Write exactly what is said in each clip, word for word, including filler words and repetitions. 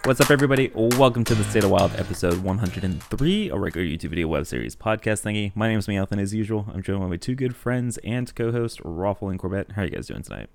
What's up, everybody? Welcome to the State of Wild episode one hundred three, a regular YouTube video web series podcast thingy. My name is Meowth, and as usual, I'm joined by my two good friends and co-host, Raffle and Corbett. How are you guys doing tonight?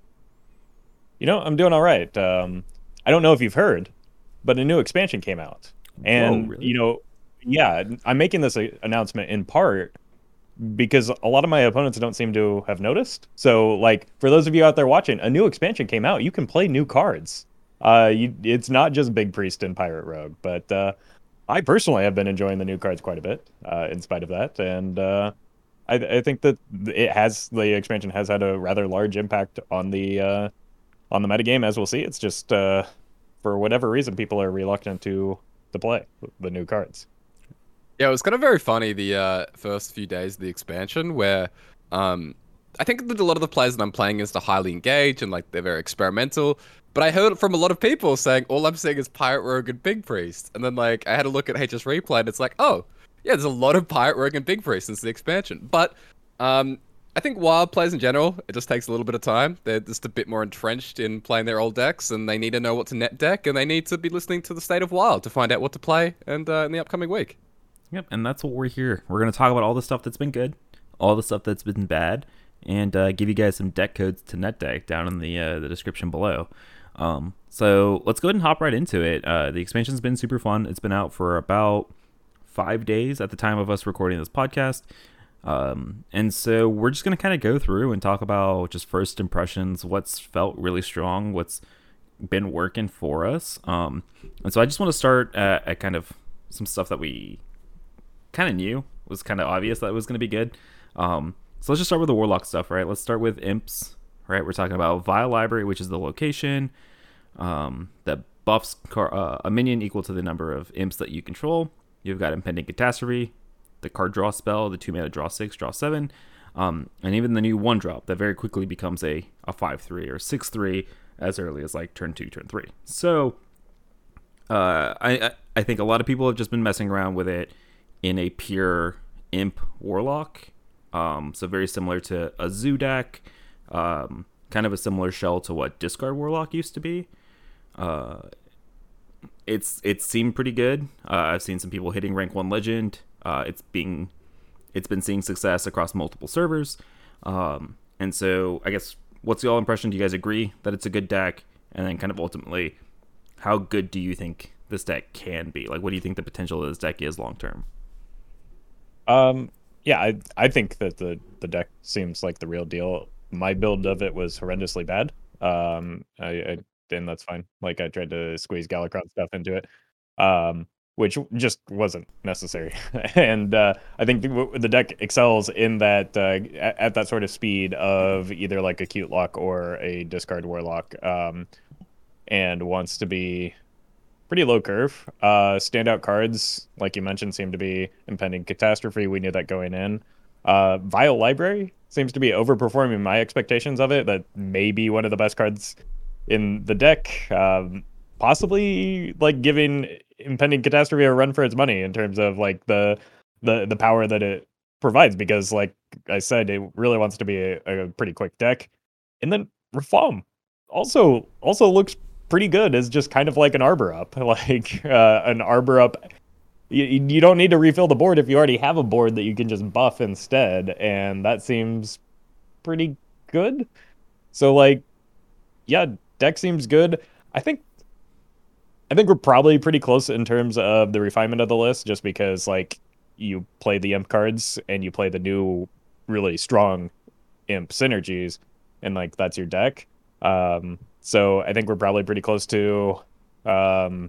You know, I'm doing all right. Um, I don't know if you've heard, but a new expansion came out. And, Whoa, really? you know, yeah, I'm making this a- announcement in part because a lot of my opponents don't seem to have noticed. So, like, for those of you out there watching, a new expansion came out. You can play new cards. Uh, you, it's not just Big Priest and Pirate Rogue, but uh, I personally have been enjoying the new cards quite a bit, uh, in spite of that. And uh, I, I think that it has, the expansion has had a rather large impact on the uh, on the metagame, as we'll see. It's just, uh, for whatever reason, people are reluctant to, to play the new cards. Yeah, it was kind of very funny the uh, first few days of the expansion where um, I think that a lot of the players that I'm playing against are highly engaged and like they're very experimental. But I heard from a lot of people saying all I'm seeing is Pirate Rogue and Big Priest. And then like I had a look at H S Replay and it's like, oh, yeah, there's a lot of Pirate Rogue and Big Priest since the expansion. But um, I think Wild players in general, it just takes a little bit of time. They're just a bit more entrenched in playing their old decks and they need to know what to net deck and they need to be listening to the State of Wild to find out what to play and uh, in the upcoming week. Yep, and that's what we're here. We're going to talk about all the stuff that's been good, all the stuff that's been bad, and uh, give you guys some deck codes to net deck down in the uh, the description below. Um, so let's go ahead and hop right into it. Uh, the expansion's been super fun. It's been out for about five days at the time of us recording this podcast. Um, and so we're just going to kind of go through and talk about just first impressions, what's felt really strong, what's been working for us. Um, and so I just want to start at, at kind of some stuff that we kind of knew was kind of obvious that it was going to be good. Um, so let's just start with the Warlock stuff, right? Let's start with Imps, right? We're talking about Vial Library, which is the location um, that buffs car- uh, a minion equal to the number of Imps that you control. You've got Impending Catastrophe, the card draw spell, the two mana draw six, draw seven, um, and even the new one drop that very quickly becomes a, a five three or six three as early as like turn two, turn three. So uh, I, I think a lot of people have just been messing around with it in a pure Imp Warlock. Um, so very similar to a Zoo deck, um, kind of a similar shell to what Discard Warlock used to be. Uh, it's it seemed pretty good. Uh, I've seen some people hitting rank one legend. Uh, it's being it's been seeing success across multiple servers. Um, and so I guess what's y'all impression? Do you guys agree that it's a good deck? And then kind of ultimately, how good do you think this deck can be? Like, what do you think the potential of this deck is long term? Um, yeah, I I think that the, the deck seems like the real deal. My build of it was horrendously bad. Um, I, I and that's fine. Like I tried to squeeze Galakron stuff into it, um, which just wasn't necessary. and uh, I think the, the deck excels in that uh, at, at that sort of speed of either like a Cute Lock or a Discard Warlock, um, and wants to be pretty low curve. Uh, standout cards, like you mentioned, seem to be Impending Catastrophe. We knew that going in. Uh, Vial Library seems to be overperforming my expectations of it. That may be one of the best cards in the deck. Um, possibly like giving Impending Catastrophe a run for its money in terms of like the the the power that it provides. Because like I said, it really wants to be a, a pretty quick deck. And then Reform also also looks pretty good as just kind of like an Arbor Up, like uh, an Arbor Up. You, you don't need to refill the board if you already have a board that you can just buff instead, and that seems pretty good. So like, yeah, deck seems good. I think I think we're probably pretty close in terms of the refinement of the list, just because like you play the Imp cards and you play the new really strong Imp synergies, and like that's your deck. Um, So I think we're probably pretty close to um,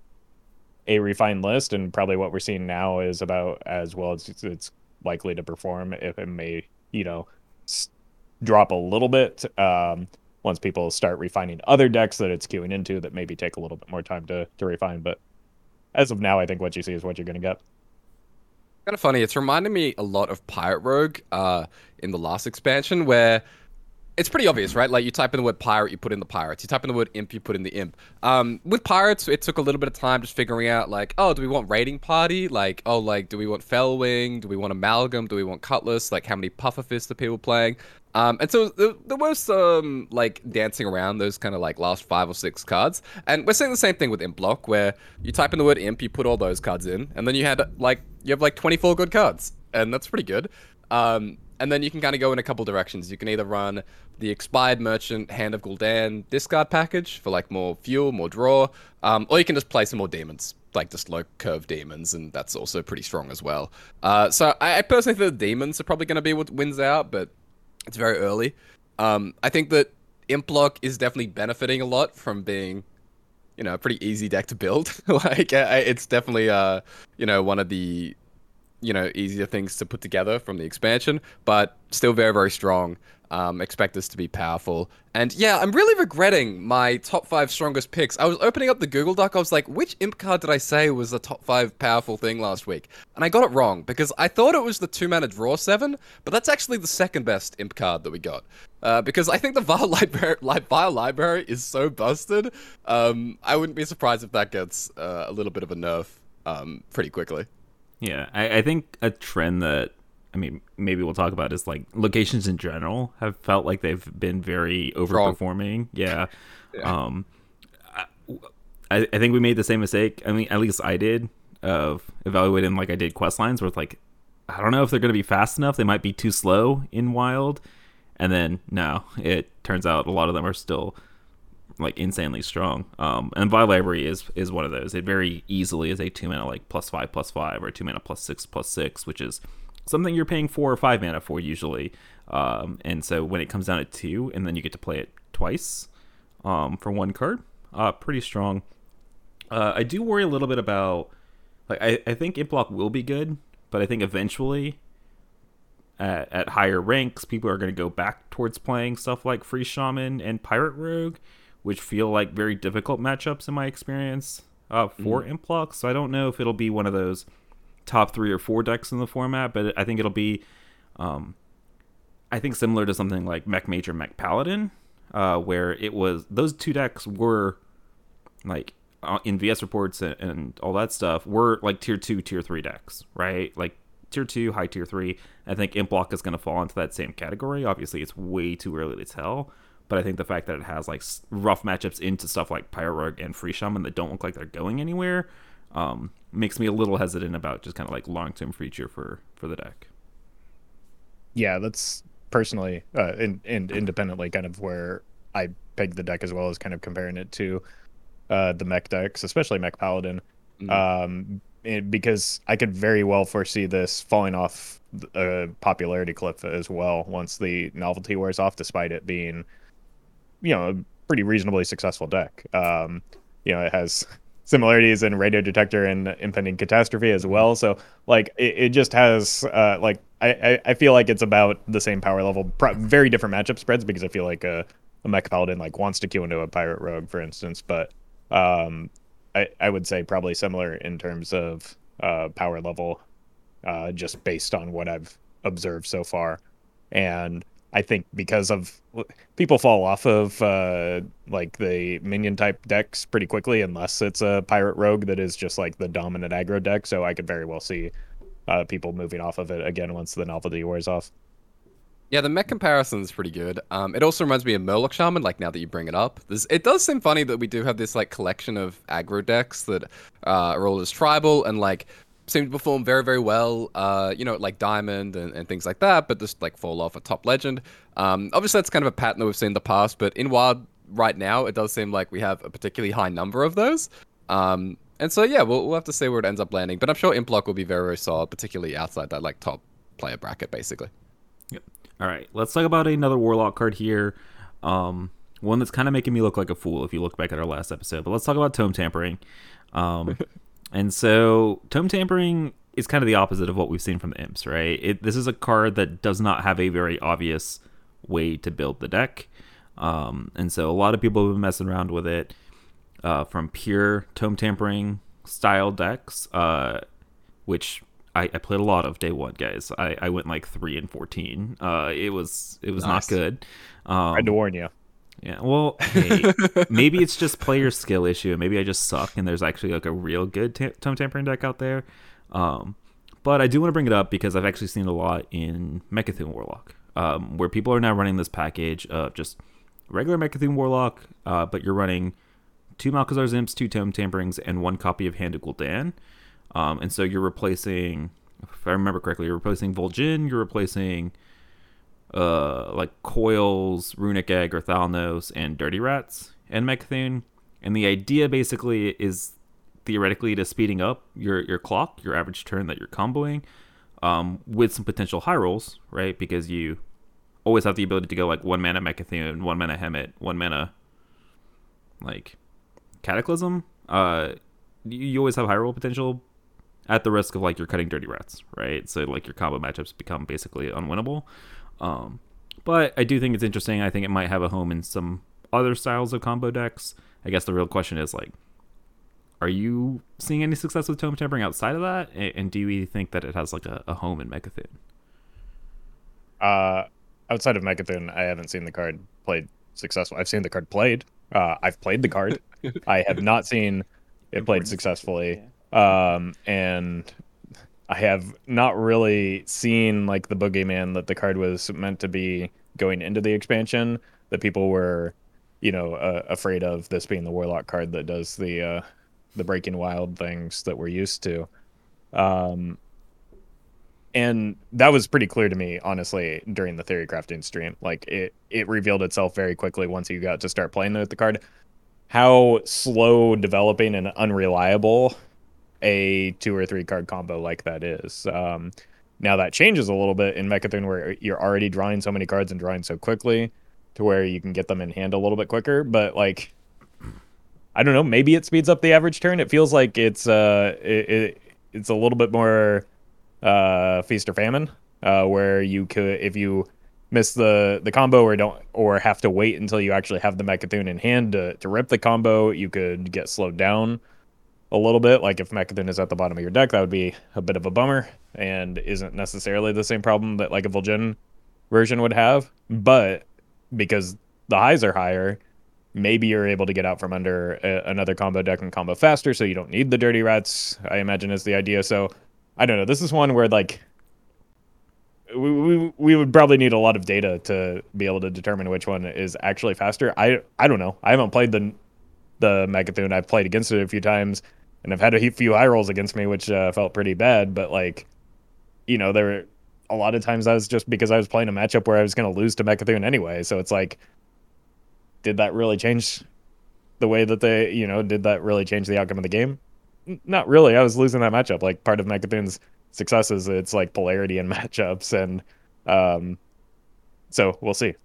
a refined list, and probably what we're seeing now is about as well as it's, it's likely to perform. If it may, you know, s- drop a little bit um, once people start refining other decks that it's queuing into that maybe take a little bit more time to, to refine. But as of now, I think what you see is what you're going to get. Kind of funny. It's reminding me a lot of Pirate Rogue uh, in the last expansion, where it's pretty obvious, right? Like you type in the word pirate, you put in the pirates. You type in the word imp, you put in the imp. Um, with pirates, it took a little bit of time just figuring out, like, oh, do we want raiding party? Like, oh, like, do we want Fellwing? Do we want amalgam? Do we want cutlass? Like, how many puffer fists are people playing? Um, and so there, there was um like dancing around those kind of like last five or six cards, and we're seeing the same thing with Imp Block, where you type in the word imp, you put all those cards in, and then you had like you have like twenty-four good cards, and that's pretty good. Um, and then you can kind of go in a couple directions. You can either run the Expired Merchant Hand of Gul'dan discard package for like more fuel, more draw, um, or you can just play some more demons, like just low curve demons, and that's also pretty strong as well. Uh, so I, I personally think the demons are probably going to be what wins out, but it's very early. Um, I think that Imp Block is definitely benefiting a lot from being, you know, a pretty easy deck to build. Like I, it's definitely, uh, you know, one of the, you know, easier things to put together from the expansion, but still very, very strong. Um, expect this to be powerful. And yeah, I'm really regretting my top five strongest picks. I was opening up the Google Doc. I was like, which imp card did I say was the top five powerful thing last week? And I got it wrong because I thought it was the two mana draw seven, but that's actually the second best imp card that we got. Uh, because I think the Vile Library, like, Vile Library is so busted. Um, I wouldn't be surprised if that gets uh, a little bit of a nerf um, pretty quickly. Yeah, I, I think a trend that, I mean, maybe we'll talk about is like locations in general have felt like they've been very overperforming. Yeah. yeah. Um, I, I think we made the same mistake. I mean, at least I did, of evaluating like I did quest lines where it's like, I don't know if they're going to be fast enough. They might be too slow in Wild. And then, no, it turns out a lot of them are still like insanely strong. Um, and Vile Library is is one of those. It very easily is a two mana like plus five plus five or two mana plus six plus six, which is something you're paying four or five mana for usually. Um, and so when it comes down to two, and then you get to play it twice um, for one card, uh, pretty strong. Uh, I do worry a little bit about, like, I, I think Imp Block will be good, but I think eventually at, at higher ranks, people are going to go back towards playing stuff like Free Shaman and Pirate Rogue, which feel like very difficult matchups in my experience uh, for mm. Imp Block. So I don't know if it'll be one of those top three or four decks in the format, but I think it'll be, um, I think similar to something like Mech Mage or Mech Paladin, uh, where it was, those two decks were like uh, in V S reports and, and all that stuff were like tier two, tier three decks, right? Like tier two, high tier three. I think Imp Block is going to fall into that same category. Obviously, it's way too early to tell, but I think the fact that it has like rough matchups into stuff like Pirate Rogue and Free Shaman that don't look like they're going anywhere, um, makes me a little hesitant about just kind of like long-term future for, for the deck. Yeah, that's personally uh, in, in independently kind of where I pegged the deck, as well as kind of comparing it to uh, the mech decks, especially Mech Paladin, mm-hmm. um, it, because I could very well foresee this falling off a popularity cliff as well once the novelty wears off, despite it being, you know, a pretty reasonably successful deck. Um, you know, it has similarities in Radio Detector and Impending Catastrophe as well. So, like, it, it just has, uh, like, I, I, I feel like it's about the same power level, pro- very different matchup spreads, because I feel like a, a Mech Paladin, like, wants to queue into a Pirate Rogue, for instance. But um, I, I would say probably similar in terms of uh, power level, uh, just based on what I've observed so far. And I think because of people fall off of uh, like the minion type decks pretty quickly, unless it's a Pirate Rogue that is just like the dominant aggro deck. So I could very well see uh, people moving off of it again once the novelty wears off. Yeah, the mech comparison is pretty good. Um, it also reminds me of Murloc Shaman, like now that you bring it up. There's, it does seem funny that we do have this like collection of aggro decks that uh, are all as tribal and like seem to perform very, very well, uh, you know, like Diamond and, and things like that, but just like fall off a top legend. Um, obviously, that's kind of a pattern that we've seen in the past, but in Wild right now, it does seem like we have a particularly high number of those. Um, and so, yeah, we'll, we'll have to see where it ends up landing, but I'm sure Imp Block will be very, very solid, particularly outside that like top player bracket, basically. Yep. All right, let's talk about another Warlock card here. Um, one that's kind of making me look like a fool if you look back at our last episode, but let's talk about Tome Tampering. Um, And so Tome Tampering is kind of the opposite of what we've seen from the Imps, right? It, this is a card that does not have a very obvious way to build the deck. Um, and so a lot of people have been messing around with it uh, from pure Tome Tampering style decks, uh, which I, I played a lot of day one, guys. I, I went like three and fourteen. Uh, it was it was Nice. not good. Um, I had to warn you. Yeah, well, hey, maybe it's just player skill issue. Maybe I just suck, and there's actually like a real good ta- tome tampering deck out there. Um, but I do want to bring it up because I've actually seen a lot in Mecha'thun Warlock, um, where people are now running this package of just regular Mecha'thun Warlock, uh, but you're running two Malchezaar's Imps, two Tome Tamperings, and one copy of Hand of Gul'dan. Um, and so you're replacing, if I remember correctly, you're replacing Vol'jin, you're replacing uh, like Coils, Runic Egg, or Thalnos, and Dirty Rats and Mecha'thun. And the idea basically is theoretically to speeding up your, your clock, your average turn that you're comboing, um, with some potential high rolls, right? Because you always have the ability to go like one mana Mecha'thun, one mana Hemet, one mana like Cataclysm. Uh, you, you always have high roll potential at the risk of like you're cutting Dirty Rats, right? So like your combo matchups become basically unwinnable. Um, but I do think it's interesting. I think it might have a home in some other styles of combo decks. I guess the real question is like, are you seeing any success with Tome Tampering outside of that? And, and do you think that it has like a, a home in Mecha'thun? Uh, outside of Mecha'thun, I haven't seen the card played successful. I've seen the card played. Uh, I've played the card. I have not seen it played successfully. Um, and I have not really seen like the boogeyman that the card was meant to be going into the expansion, that people were, you know, uh, afraid of, this being the Warlock card that does the uh, the Breaking Wild things that we're used to. Um, and that was pretty clear to me, honestly, during the theory crafting stream. Like it, it revealed itself very quickly once you got to start playing with the card, how slow developing and unreliable a two or three card combo like that is. Um, now that changes a little bit in Mecha'thun, where you're already drawing so many cards and drawing so quickly to where you can get them in hand a little bit quicker. But like, I don't know, maybe it speeds up the average turn. It feels like it's uh, it, it it's a little bit more uh, feast or famine, uh, where you could, if you miss the the combo or don't, or have to wait until you actually have the Mecha'thun in hand to to rip the combo, you could get slowed down a little bit. Like if Mecha'thun is at the bottom of your deck, that would be a bit of a bummer and isn't necessarily the same problem that like a Vol'jin version would have. But because the highs are higher, maybe you're able to get out from under a, another combo deck and combo faster, so you don't need the Dirty Rats, I imagine, is the idea. So I don't know. This is one where like we, we we would probably need a lot of data to be able to determine which one is actually faster. I I don't know. I haven't played the the Mecha'thun. I've played against it a few times, and I've had a few high rolls against me, which uh, felt pretty bad. But like, you know, there were a lot of times I was just because I was playing a matchup where I was going to lose to Mecha'thun anyway. So it's like, did that really change the way that they, you know, did that really change the outcome of the game? N- Not really. I was losing that matchup. Like part of Mecha'thun's success is it's like polarity in matchups, and um, so we'll see.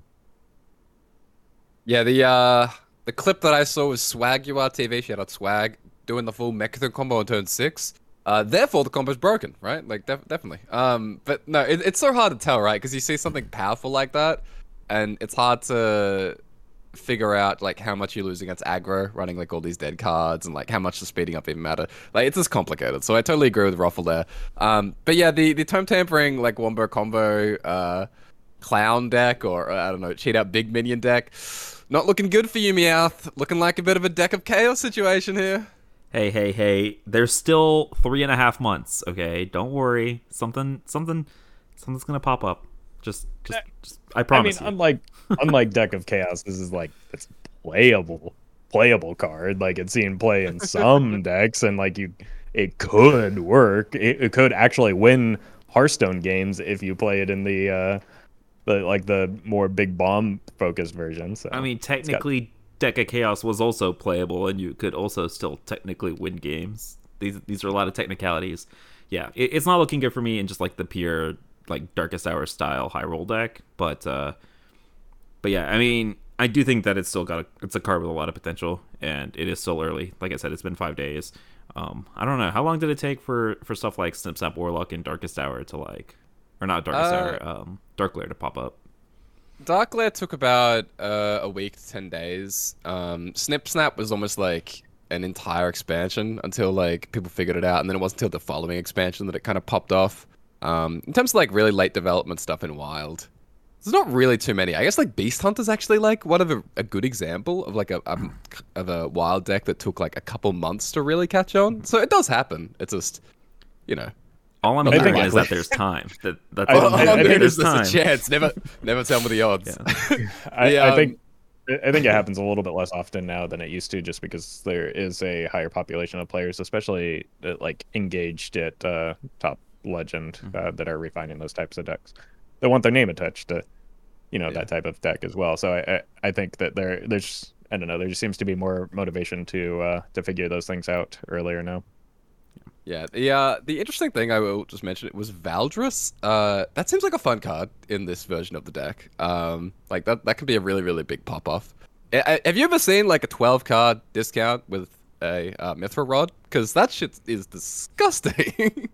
Yeah, the uh the clip that I saw was Swag U R T V. Shout out Swag doing the full Mecha'thun combo on turn six. Uh, therefore, the combo's broken, right? Like, def- definitely. Um, but no, it, it's so hard to tell, right? Because you see something powerful like that, and it's hard to figure out like how much you lose against aggro, running like all these dead cards, and like how much the speeding up even matter. Like, it's just complicated. So I totally agree with Ruffle there. Um, but yeah, the the Tome Tampering like Wombo combo, uh, clown deck, or uh, I don't know, cheat out big minion deck. Not looking good for you, Meowth. Looking like a bit of a deck of chaos situation here. Hey, hey, hey! There's still three and a half months. Okay, don't worry. Something, something, something's gonna pop up. Just, just, just I promise. I mean, you. unlike unlike Deck of Chaos, this is like it's playable, playable card. Like it's seen play in some decks, and like you, it could work. It, it could actually win Hearthstone games if you play it in the, uh, the like the more big bomb focused version. So I mean, technically, Deck of Chaos was also playable, and you could also still technically win games. These these are a lot of technicalities. Yeah, it, it's not looking good for me in just like the pure like Darkest Hour style high roll deck, but uh, but yeah, I mean, I do think that it's still got a, it's a card with a lot of potential, and it is still early. Like I said, it's been five days. Um, I don't know how long did it take for for stuff like Snip Snap Warlock and Darkest Hour to like, or not Darkest Uh, Hour, um, Dark Lair to pop up. Dark Lair took about uh, a week to ten days. Um, Snip Snap was almost like an entire expansion until like people figured it out, and then it wasn't until the following expansion that it kind of popped off. Um, in terms of like really late development stuff in Wild, there's not really too many. I guess like Beast Hunter's actually like one of a, a good example of like a um, of a Wild deck that took like a couple months to really catch on. So it does happen. It's just, you know. All I'm I think hearing is like- that there's time. That that's I- all I'm I- I hearing. think There's there's time. a chance. Never, never tell me the odds. Yeah. I, The, I um, think I think it happens a little bit less often now than it used to, just because there is a higher population of players, especially uh, like engaged at uh, top legend, uh, that are refining those types of decks. They want their name attached to, you know, Yeah. that type of deck as well. So I I, I think that there there's I don't know there just seems to be more motivation to uh, to figure those things out earlier now. Yeah, the uh, the interesting thing I will just mention it was Valdris. Uh, that seems like a fun card in this version of the deck. Um, like that that could be a really really big pop off. Have you ever seen like a twelve card discount with a uh, Mithril Rod? Because that shit is disgusting.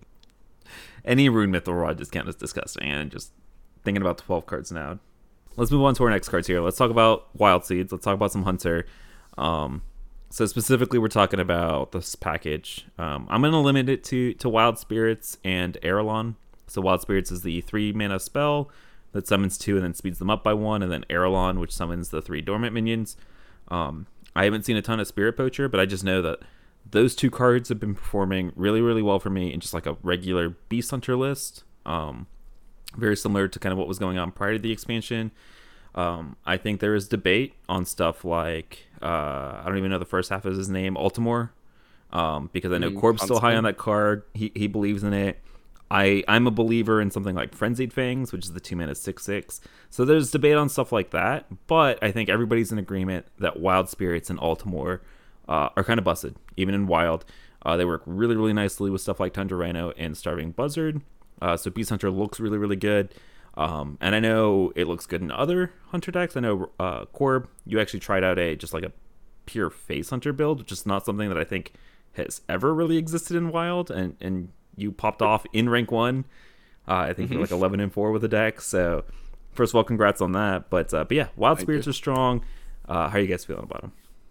Any Rune Mithril Rod discount is disgusting, and just thinking about twelve cards now. Let's move on to our next cards here. Let's talk about Wild Seeds. Let's talk about some Hunter. Um, so specifically, we're talking about this package. Um, I'm going to limit it to, to Wild Spirits and Arelon. So Wild Spirits is the three mana spell that summons two and then speeds them up by one, and then Arelon, which summons the three dormant minions. Um, I haven't seen a ton of Spirit Poacher, but I just know that those two cards have been performing really, really well for me in just like a regular Beast Hunter list. Um, very similar to kind of what was going on prior to the expansion. Um, I think there is debate on stuff like, uh, I don't even know the first half of his name, Altimore, um, because I know Mm, Corb's still high Huntsman. on that card. He he believes in it. I, I'm a believer in something like Frenzied Fangs, which is the two mana six six. So there's debate on stuff like that, but I think everybody's in agreement that Wild Spirits and Altimore uh, are kind of busted, even in Wild. Uh, they work really, really nicely with stuff like Tundra Rhino and Starving Buzzard. Uh, so Beast Hunter looks really, really good. Um, and I know it looks good in other Hunter decks. I know uh, Corb, you actually tried out a just like a pure Face Hunter build, which is not something that I think has ever really existed in Wild. And, and you popped off in rank one. Uh, I think you're like eleven and four with the deck. So first of all, congrats on that. But uh, but yeah, Wild Thank Spirits you. are strong. Uh, how are you guys feeling about them?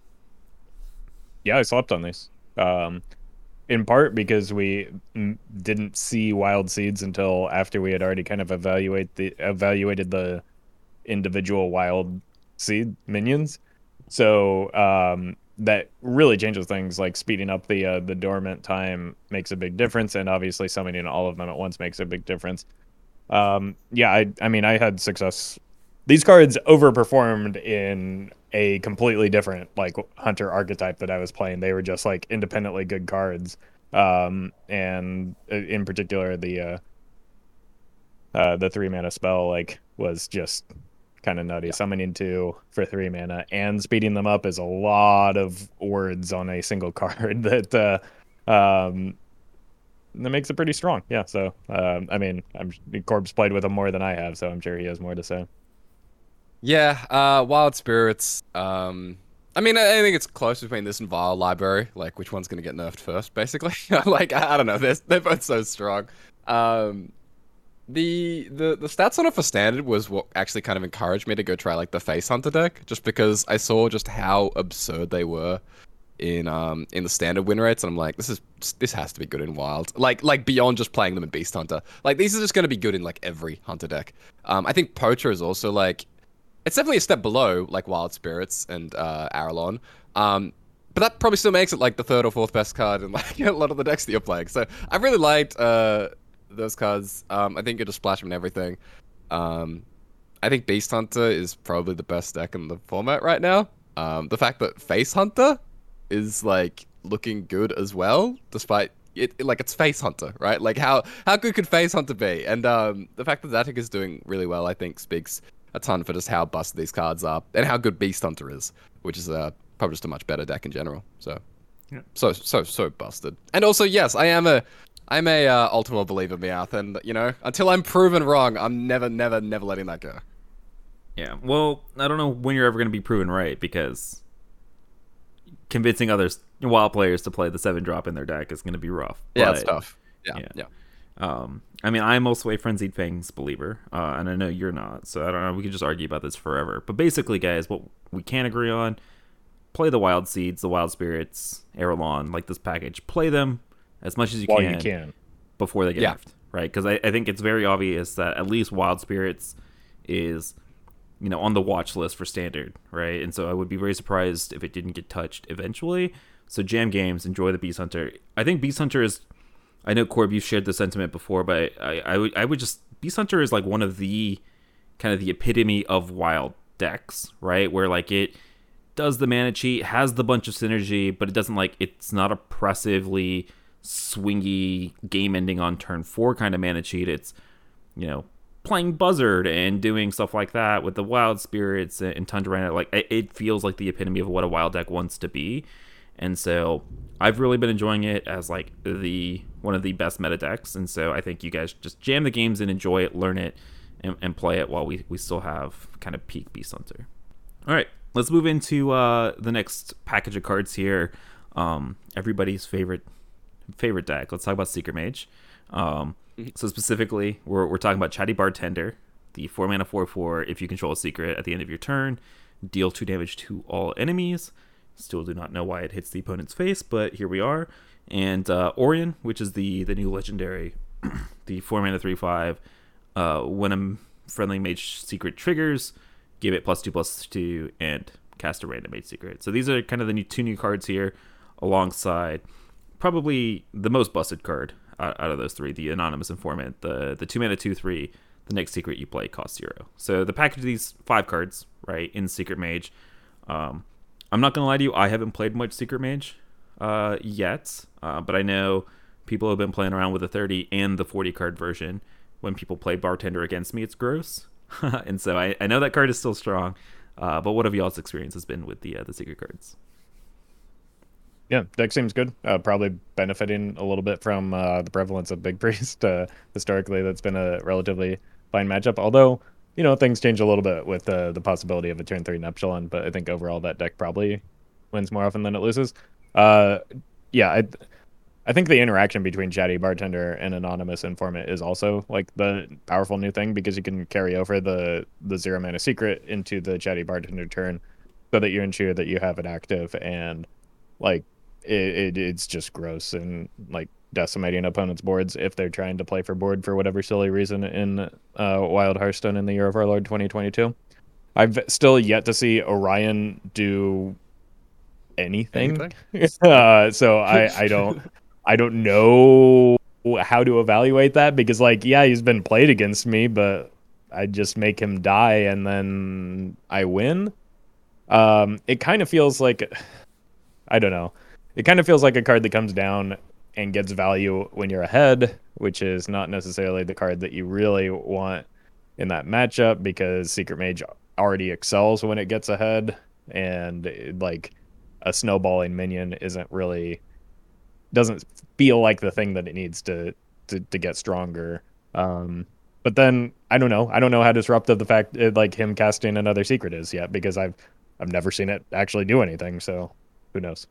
Yeah, I slept on these. Um, in part because we mm, didn't see Wild Seeds until after we had already kind of evaluate the evaluated the individual Wild Seed minions. So um, that really changes things. Like speeding up the uh, the dormant time makes a big difference, and obviously summoning all of them at once makes a big difference. Um, yeah, I I mean I had success. These cards overperformed in a completely different like Hunter archetype that I was playing. They were just like independently good cards. Um, and uh, in particular the uh, uh, the three mana spell like was just kind of nutty. Summoning two for three mana and speeding them up is a lot of words on a single card that uh, um, that makes it pretty strong. Yeah. So um, I mean, I'm Corb's played with him more than I have, so I'm sure he has more to say. Yeah, uh, Wild Spirits. Um, I mean, I, I think it's close between this and Vile Library. Like, which one's gonna get nerfed first, basically? like, I, I don't know. They're they're both so strong. Um, the the the stats on it for standard was what actually kind of encouraged me to go try like the Face Hunter deck, just because I saw just how absurd they were in um in the standard win rates, and I'm like, this is this has to be good in Wild. Like like beyond just playing them in Beast Hunter. Like these are just gonna be good in like every Hunter deck. Um, I think Poacher is also like. It's definitely a step below like Wild Spirits and uh, Arelon, um, but that probably still makes it like the third or fourth best card in like a lot of the decks that you're playing. So I really liked uh, those cards. Um, I think you just splash them and everything. Um, I think Beast Hunter is probably the best deck in the format right now. Um, the fact that Face Hunter is like looking good as well, despite it, it- like it's Face Hunter, right? Like how how good could Face Hunter be? And um, the fact that Zatic is doing really well, I think, speaks a ton for just how busted these cards are and how good Beast Hunter is, which is uh, probably just a much better deck in general. So, Yeah. so so so busted. And also, yes, I am a I'm a uh, Ultima believer, Meowth, and you know, until I'm proven wrong, I'm never, never, never letting that go. Yeah, well, I don't know when you're ever going to be proven right, because convincing others, Wild players, to play the seven drop in their deck is going to be rough. Yeah, But, it's tough. Yeah, yeah. yeah. Um, I mean, I'm also a Frenzied Fangs believer, uh, and I know you're not, so I don't know. We could just argue about this forever. But basically, guys, what we can agree on: play the Wild Seeds, the Wild Spirits, Aerolon, like this package. Play them as much as you While can, you can. before they get Yeah. nerfed, right? Because I, I think it's very obvious that at least Wild Spirits is, you know, on the watch list for standard, right? And so I would be very surprised if it didn't get touched eventually. So jam games, enjoy the Beast Hunter. I think Beast Hunter is, I know Corb, you've shared the sentiment before, but I, I would I would just, Beast Hunter is like one of the kind of the epitome of wild decks, right? Where like it does the mana cheat, has the bunch of synergy, but it doesn't like, it's not oppressively swingy game ending on turn four kind of mana cheat. It's, you know, playing Buzzard and doing stuff like that with the Wild Spirits and Tundra. Like it feels like the epitome of what a wild deck wants to be. And so I've really been enjoying it as like the one of the best meta decks. And so I think you guys just jam the games and enjoy it, learn it, and, and play it while we, we still have kind of peak Beast Hunter. All right, let's move into uh, the next package of cards here. Um, everybody's favorite favorite deck. Let's talk about Secret Mage. Um, so specifically, we're we're talking about Chatty Bartender, the four mana four four. If you control a secret at the end of your turn, deal two damage to all enemies. Still do not know why it hits the opponent's face, but here we are. And uh, Orion, which is the the new legendary, the four mana three five. Uh, when a friendly mage secret triggers, give it plus two plus two and cast a random mage secret. So these are kind of the new two new cards here, alongside probably the most busted card out, out of those three, the Anonymous Informant. The the two mana two three. The next secret you play costs zero. So the package of these five cards, right, in Secret Mage. Um, I'm not gonna lie to you, I haven't played much Secret Mage uh, yet, uh, but I know people have been playing around with the thirty and the forty card version. When people play Bartender against me, it's gross, and so I, I know that card is still strong. Uh, but what have y'all's experience has been with the uh, the secret cards? Yeah, deck seems good. Uh, probably benefiting a little bit from uh, the prevalence of Big Priest. Uh, historically, that's been a relatively fine matchup. Although, you know, things change a little bit with uh, the possibility of a turn three Neptulon. But I think overall that deck probably wins more often than it loses. Uh, yeah, I, I think the interaction between Chatty Bartender and Anonymous Informant is also like the powerful new thing, because you can carry over the the zero mana secret into the Chatty Bartender turn, so that you ensure that you have it active, and like it, it it's just gross and like decimating opponents' boards if they're trying to play for board for whatever silly reason in uh, Wild Hearthstone in the Year of Our Lord twenty twenty-two. I've still yet to see Orion do anything. Anything? uh, so I I don't. I don't know how to evaluate that, because, like, yeah, he's been played against me, but I just make him die and then I win. Um, it kind of feels like, I don't know. It kind of feels like a card that comes down and gets value when you're ahead, which is not necessarily the card that you really want in that matchup, because Secret Mage already excels when it gets ahead, and like a snowballing minion isn't really... doesn't feel like the thing that it needs to to, to get stronger. Um, but then I don't know. I don't know how disruptive the fact it, like him casting another secret is yet, because I've I've never seen it actually do anything. So who knows?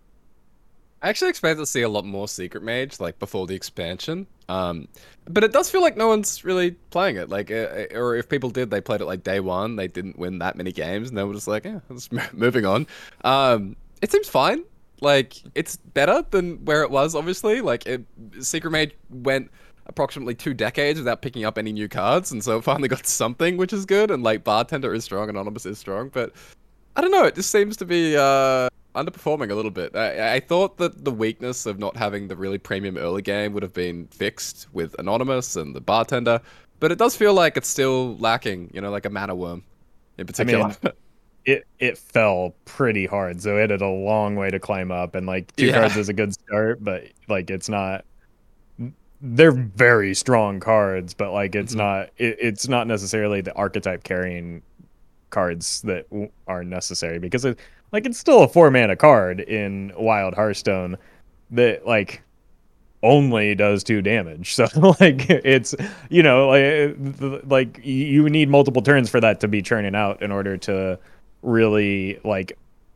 I actually expect to see a lot more Secret Mage like before the expansion. Um, but it does feel like no one's really playing it. Like, uh, or if people did, they played it like day one. They didn't win that many games, and they were just like, yeah, just moving on. Um, it seems fine. Like, it's better than where it was, obviously. Like, it, Secret Mage went approximately two decades without picking up any new cards, and so it finally got something, which is good. And, like, Bartender is strong, Anonymous is strong, but I don't know, it just seems to be uh, underperforming a little bit. I, I thought that the weakness of not having the really premium early game would have been fixed with Anonymous and the Bartender, but it does feel like it's still lacking, you know, like a Mana Worm in particular. I mean, it it fell pretty hard, so it had a long way to climb up, and like two Yeah. cards is a good start, but like it's not... they're very strong cards, but like it's Mhm. not it, it's not necessarily the archetype carrying cards that w- are necessary, because it like it's still a four mana card in Wild Hearthstone that like only does two damage. So like it's, you know, like like you need multiple turns for that to be churning out in order to really like,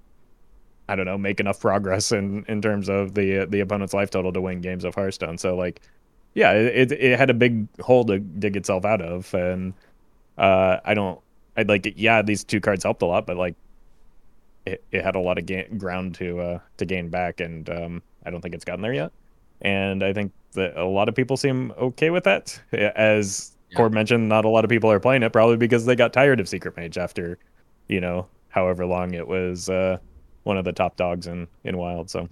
I don't know, make enough progress in in terms of the the opponent's life total to win games of Hearthstone. So like, yeah, it it had a big hole to dig itself out of, and uh, I don't, I'd like, yeah, these two cards helped a lot, but like, it, it had a lot of ga- ground to uh, to gain back, and um, I don't think it's gotten there yet. And I think that a lot of people seem okay with that. As Yeah. Corb mentioned, not a lot of people are playing it, probably because they got tired of Secret Mage after, you know, however long it was uh, one of the top dogs in in Wild. So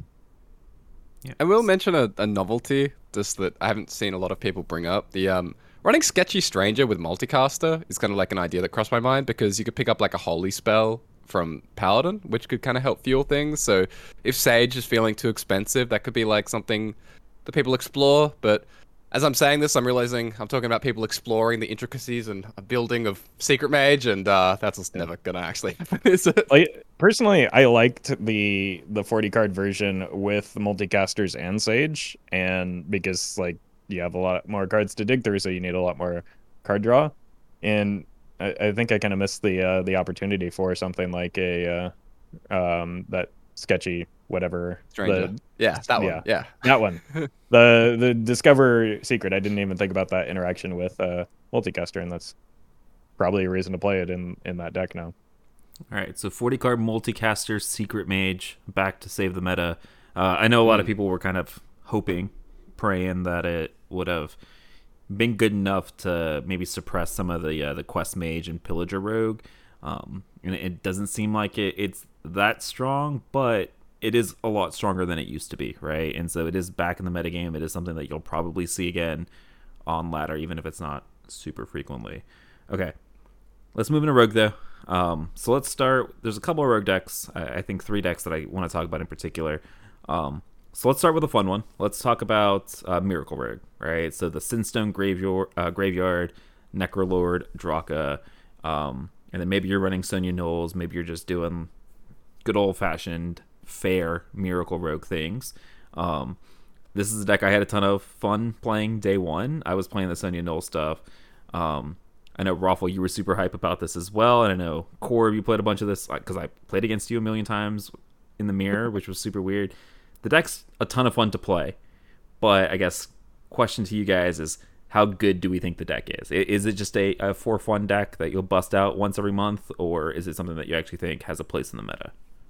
Yeah. I will mention a, a novelty, just that I haven't seen a lot of people bring up. The um running Sketchy Stranger with Multicaster is kind of like an idea that crossed my mind, because you could pick up like a holy spell from Paladin, which could kind of help fuel things. So if Sage is feeling too expensive, that could be like something that people explore. But as I'm saying this, I'm realizing I'm talking about people exploring the intricacies and a building of Secret Mage, and uh, that's just never gonna actually happen, is it? like personally, I liked the the forty card version with multicasters and Sage, and because like you have a lot more cards to dig through, so you need a lot more card draw. And I, I think I kind of missed the uh, the opportunity for something like a uh, um, that sketchy whatever Stranger. the Yeah, that one. yeah. Yeah. that one the the Discover Secret. I didn't even think about that interaction with uh, multicaster, and that's probably a reason to play it in in that deck now. All right, so forty card multicaster Secret Mage back to save the meta. Uh, I know a lot of people were kind of hoping, praying that it would have been good enough to maybe suppress some of the uh, the Quest Mage and Pillager Rogue. Um, and it doesn't seem like it, it's that strong, but it is a lot stronger than it used to be, right? And so it is back in the metagame. It is something that you'll probably see again on ladder, even if it's not super frequently. Okay, let's move into Rogue, though. Um, so let's start. There's a couple of Rogue decks. I, I think three decks that I want to talk about in particular. Um, so let's start with a fun one. Let's talk about uh, Miracle Rogue, right? So the Sinstone Graveyard, uh, Graveyard Necrolord, Draka, um, and then maybe you're running Sonya Knowles. Maybe you're just doing good old-fashioned, fair Miracle Rogue things. Um, this is a deck I had a ton of fun playing day one. I was playing the Sonya Knowles stuff. Um, I know, Raffle, you were super hype about this as well. And I know, Corb, you played a bunch of this because I played against you a million times in the mirror, which was super weird. The deck's a ton of fun to play. But I guess question to you guys is, how good do we think the deck is? Is it just a, a for fun deck that you'll bust out once every month? Or is it something that you actually think has a place in the meta?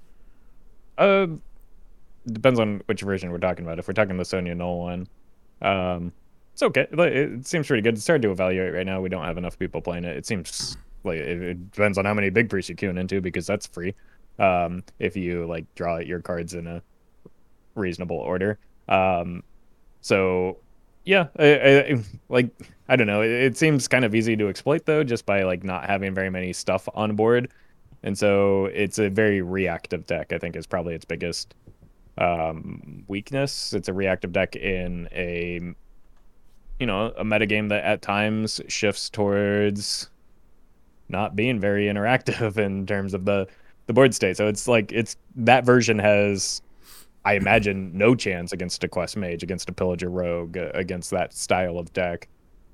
Uh, depends on which version we're talking about. If we're talking the Sonya Knoll one, um, it's okay. It, it seems pretty good. It's hard to evaluate right now. We don't have enough people playing it. It seems like it, it depends on how many big priests you queue into, because that's free. Um, if you like draw your cards in a reasonable order. Um, so yeah, I, I, like I don't know. It, it seems kind of easy to exploit though, just by like not having very many stuff on board. And so it's a very reactive deck, I think, is probably its biggest um, weakness. It's a reactive deck in a, you know, a metagame that at times shifts towards not being very interactive in terms of the, the board state. So it's like, it's that version has, I imagine, no chance against a Quest Mage, against a Pillager Rogue, uh, against that style of deck.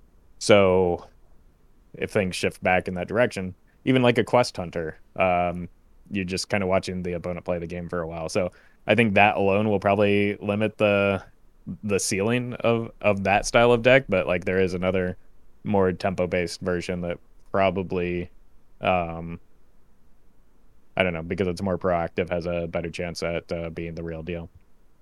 So if things shift back in that direction, even like a Quest Hunter, um, you're just kind of watching the opponent play the game for a while. So I think that alone will probably limit the the ceiling of, of that style of deck. But like there is another more tempo based version that probably, um, I don't know, because it's more proactive, has a better chance at uh, being the real deal.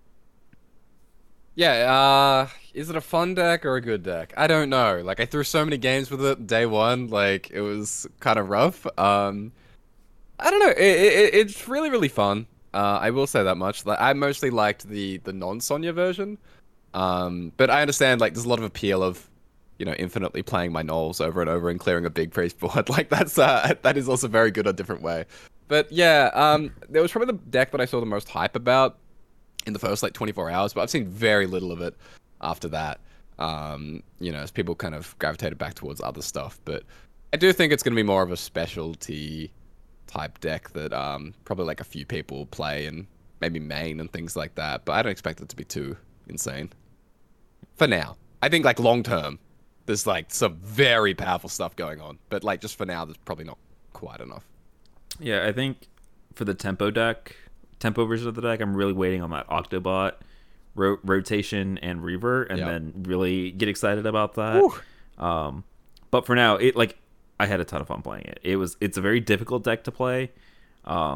Yeah, uh, is it a fun deck or a good deck? I don't know. Like, I threw so many games with it day one, like, it was kind of rough. Um, I don't know. It, it, it's really, really fun. Uh, I will say that much. Like, I mostly liked the the non-Sonya version. Um, but I understand, like, there's a lot of appeal of, you know, infinitely playing my Knolls over and over and clearing a big priest board. Like, that's uh, that is also very good a different way. But yeah, um, there was probably the deck that I saw the most hype about in the first like twenty-four hours, but I've seen very little of it after that. Um, you know, as people kind of gravitated back towards other stuff. But I do think it's going to be more of a specialty type deck that um, probably like a few people play and maybe main and things like that. But I don't expect it to be too insane for now. I think like long term, there's like some very powerful stuff going on. But like just for now, there's probably not quite enough. Yeah, I think for the tempo deck, tempo version of the deck, I'm really waiting on that Octobot ro- rotation and Reaver, and Yep. then really get excited about that. Um, but for now, it like I had a ton of fun playing it. It was it's a very difficult deck to play. Um,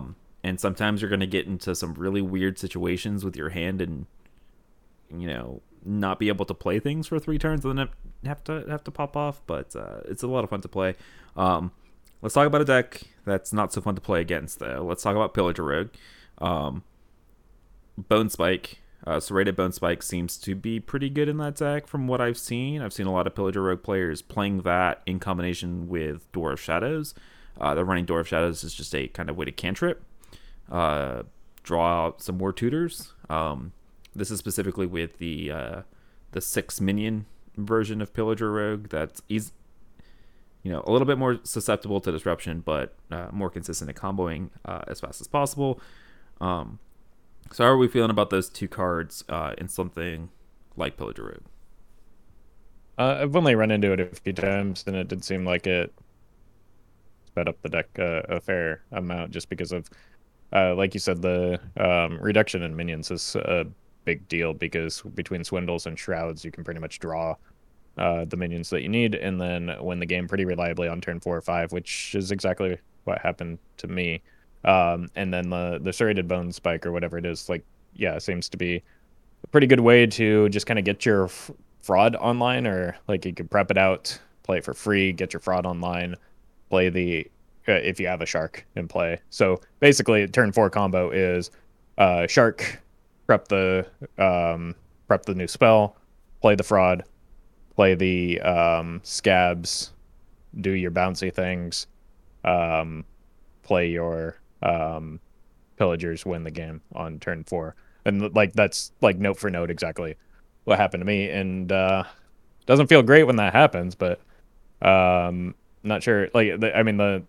and sometimes you're going to get into some really weird situations with your hand and, you know, not be able to play things for three turns and then have to have to pop off. But uh, it's a lot of fun to play. Um, let's talk about a deck that's not so fun to play against, though. Let's talk about Pillager Rogue. Um, Bone Spike. Uh, Serrated Bone Spike seems to be pretty good in that deck from what I've seen. I've seen a lot of Pillager Rogue players playing that in combination with Door of Shadows. Uh, the running Door of Shadows is just a kind of way to cantrip. Uh, draw out some more tutors. Um, this is specifically with the uh, the six minion version of Pillager Rogue that's easy, you know, a little bit more susceptible to disruption, but uh, more consistent at comboing uh, as fast as possible. Um, so how are we feeling about those two cards uh, in something like Pillager Rogue? Uh, I've only run into it a few times, and it did seem like it sped up the deck uh, a fair amount just because of Uh, like you said, the um, reduction in minions is a big deal because between Swindles and Shrouds, you can pretty much draw uh, the minions that you need and then win the game pretty reliably on turn four or five, which is exactly what happened to me. Um, and then the, the Serrated Bone Spike or whatever it is, like, yeah, seems to be a pretty good way to just kind of get your f- fraud online, or like you could prep it out, play it for free, get your fraud online, play the Uh, if you have a shark in play. So basically, turn four combo is uh, shark, prep the um, prep the new spell, play the fraud, play the um, scabs, do your bouncy things, um, play your um, pillagers, win the game on turn four. And like that's like note for note exactly what happened to me. And uh, doesn't feel great when that happens, but um, not sure. Like the, I mean the.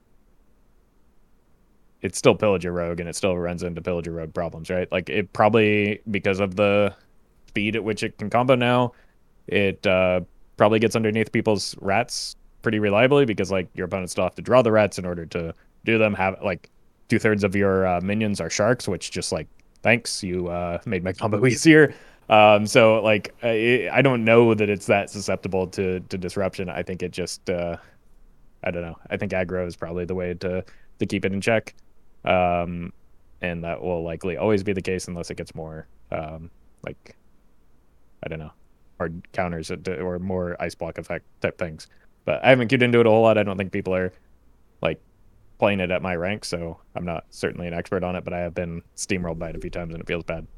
It's still Pillager Rogue, and it still runs into Pillager Rogue problems, right? Like, it probably, because of the speed at which it can combo now, it uh, probably gets underneath people's rats pretty reliably because, like, your opponents still have to draw the rats in order to do them. Have, like, two-thirds of your uh, minions are sharks, which just, like, thanks, you uh, made my combo easier. Um, so, like, I, I don't know that it's that susceptible to, to disruption. I think it just, uh, I don't know. I think aggro is probably the way to, to keep it in check. Um, and that will likely always be the case unless it gets more, um, like, I don't know, hard counters or more ice block effect type things. But I haven't queued into it a whole lot. I don't think people are, like, playing it at my rank, so I'm not certainly an expert on it, but I have been steamrolled by it a few times and it feels bad.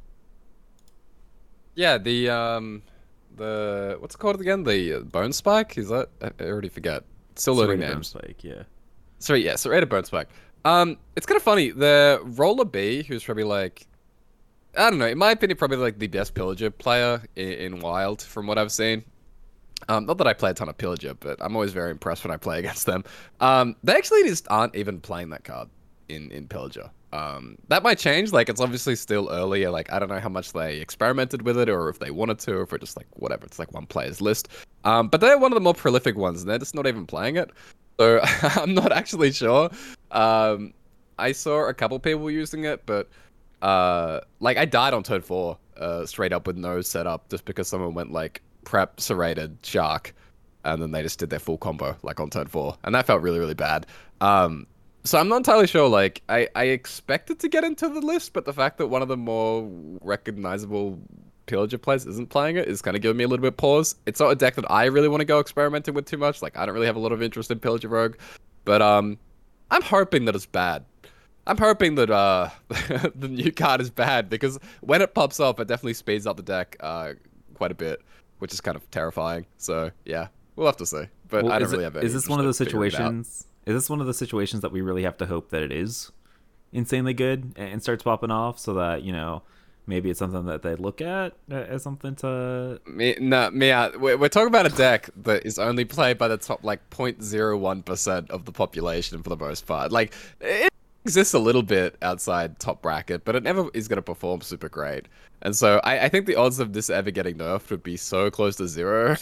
Yeah, the, um, the, what's it called again? The Bone Spike? Is that, I already forget. Still loading Serrated names. Bone Spike, yeah. Sorry, yeah, Serrated Bone Spike. Um, it's kind of funny. The Roller B, who's probably like, I don't know, in my opinion, probably like the best Pillager player in, in Wild from what I've seen. Um, not that I play a ton of Pillager, but I'm always very impressed when I play against them. Um, they actually just aren't even playing that card in, in Pillager. Um, that might change. Like, it's obviously still early. Like, I don't know how much they experimented with it or if they wanted to, or if it's just like, whatever. It's like one player's list. Um, but they're one of the more prolific ones, and they're just not even playing it. So I'm not actually sure. Um, I saw a couple people using it, but uh, like I died on turn four, uh, straight up with no setup, just because someone went like prep, serrated, shark, and then they just did their full combo like on turn four, and that felt really really bad. Um, so I'm not entirely sure. Like I I expected to get into the list, but the fact that one of the more recognizable Pillager players isn't playing it is kind of giving me a little bit pause. It's not a deck that I really want to go experimenting with too much. Like I don't really have a lot of interest in Pillager Rogue, but um, I'm hoping that it's bad. I'm hoping that uh the new card is bad because when it pops up, it definitely speeds up the deck uh quite a bit, which is kind of terrifying. So yeah, we'll have to see. But Well, I don't is really it- have any. Is this interest one of in those figuring it out. situations? Is this one of the situations that we really have to hope that it is insanely good and starts popping off, so that you know maybe it's something that they look at as something to. Me, no, me out. We're, we're talking about a deck that is only played by the top like zero point zero one percent of the population for the most part. Like it exists a little bit outside top bracket, but it never is going to perform super great. And so I, I think the odds of this ever getting nerfed would be so close to zero.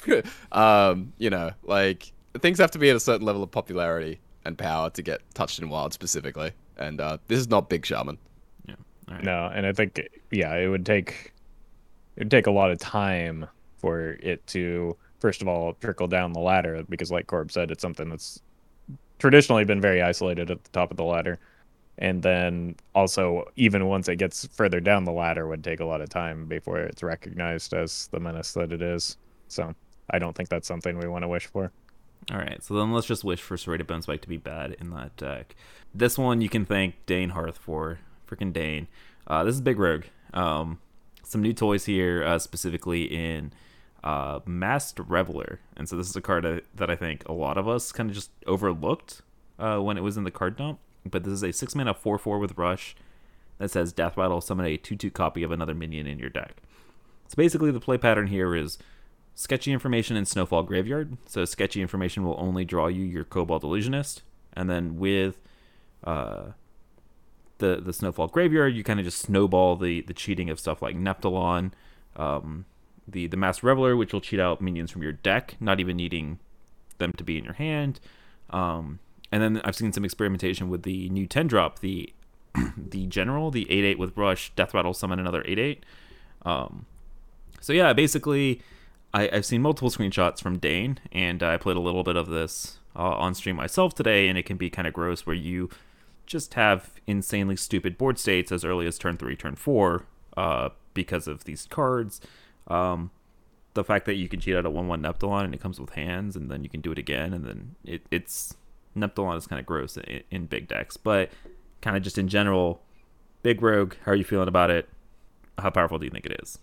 um, you know, like things have to be at a certain level of popularity and power to get touched in Wild specifically. And uh, this is not Big Shaman. Yeah. All right. No, and I think yeah, it would take it would take a lot of time for it to first of all trickle down the ladder because, like Corb said, it's something that's traditionally been very isolated at the top of the ladder. And then also, even once it gets further down the ladder, would take a lot of time before it's recognized as the menace that it is. So I don't think that's something we want to wish for. All right, so then let's just wish for Serrated Bonespike to be bad in that deck. This one you can thank Dane Hearth for. Freaking Dane. Uh, this is Big Rogue. Um, some new toys here, uh, specifically in uh, Masked Reveler. And so this is a card that I think a lot of us kind of just overlooked uh, when it was in the card dump. But this is a six mana four four with Rush that says Death Rattle, summon a two two copy of another minion in your deck. So basically the play pattern here is sketchy information in Snowfall Graveyard. So sketchy information will only draw you your Cobalt Illusionist. And then with uh, the, the Snowfall Graveyard, you kind of just snowball the, the cheating of stuff like Neptulon, um, the, the Masked Reveler, which will cheat out minions from your deck, not even needing them to be in your hand. Um... And then I've seen some experimentation with the new ten drop, the the general, the eight eight with Rush, Death Rattle, summon another eight eight. Um, so yeah, basically, I, I've seen multiple screenshots from Dane, and I played a little bit of this uh, on stream myself today, and it can be kind of gross where you just have insanely stupid board states as early as turn three, turn four, uh, because of these cards. Um, the fact that you can cheat out a one one Neptulon, and it comes with hands, and then you can do it again, and then it, it's... Neptulon is kind of gross in, in big decks, but kind of just in general, Big Rogue, how are you feeling about it? How powerful do you think it is?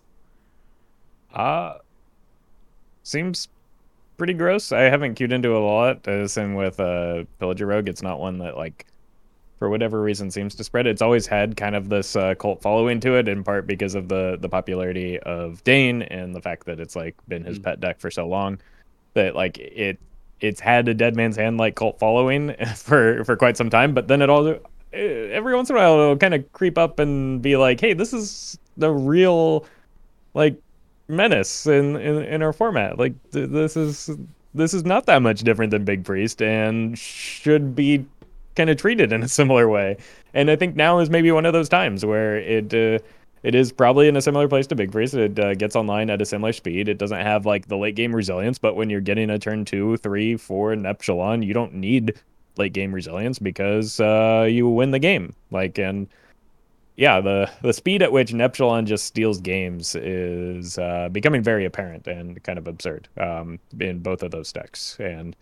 Uh, seems pretty gross. I haven't queued into it a lot. Uh, same with uh, Pillager Rogue. It's not one that, like, for whatever reason, seems to spread. It's always had kind of this uh, cult following to it, in part because of the, the popularity of Dane and the fact that it's, like, been his mm-hmm. pet deck for so long that, like, it it's had a Dead Man's Hand like cult following for for quite some time, but then it all every once in a while it'll kind of creep up and be like, hey, this is the real like menace in in, in our format. Like th- this is this is not that much different than Big Priest and should be kind of treated in a similar way. And I think now is maybe one of those times where it uh, it is probably in a similar place to Big Priest. It uh, gets online at a similar speed. It doesn't have like the late game resilience, but when you're getting a turn two, three, four Neptulon, you don't need late game resilience because uh, you win the game. Like, and yeah, the the speed at which Neptulon just steals games is uh, becoming very apparent and kind of absurd um, in both of those decks. And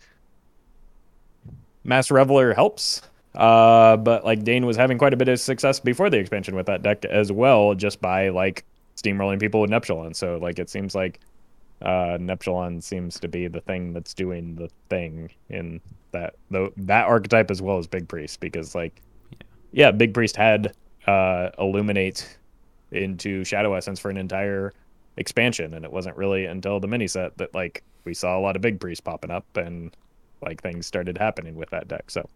Masked Reveler helps. Uh, but like Dane was having quite a bit of success before the expansion with that deck as well, just by like steamrolling people with Neptulon. So like it seems like uh, Neptulon seems to be the thing that's doing the thing in that the, that archetype as well as Big Priest, because like yeah, Big Priest had uh, Illuminate into Shadow Essence for an entire expansion, and it wasn't really until the mini set that like we saw a lot of Big Priest popping up and like things started happening with that deck. So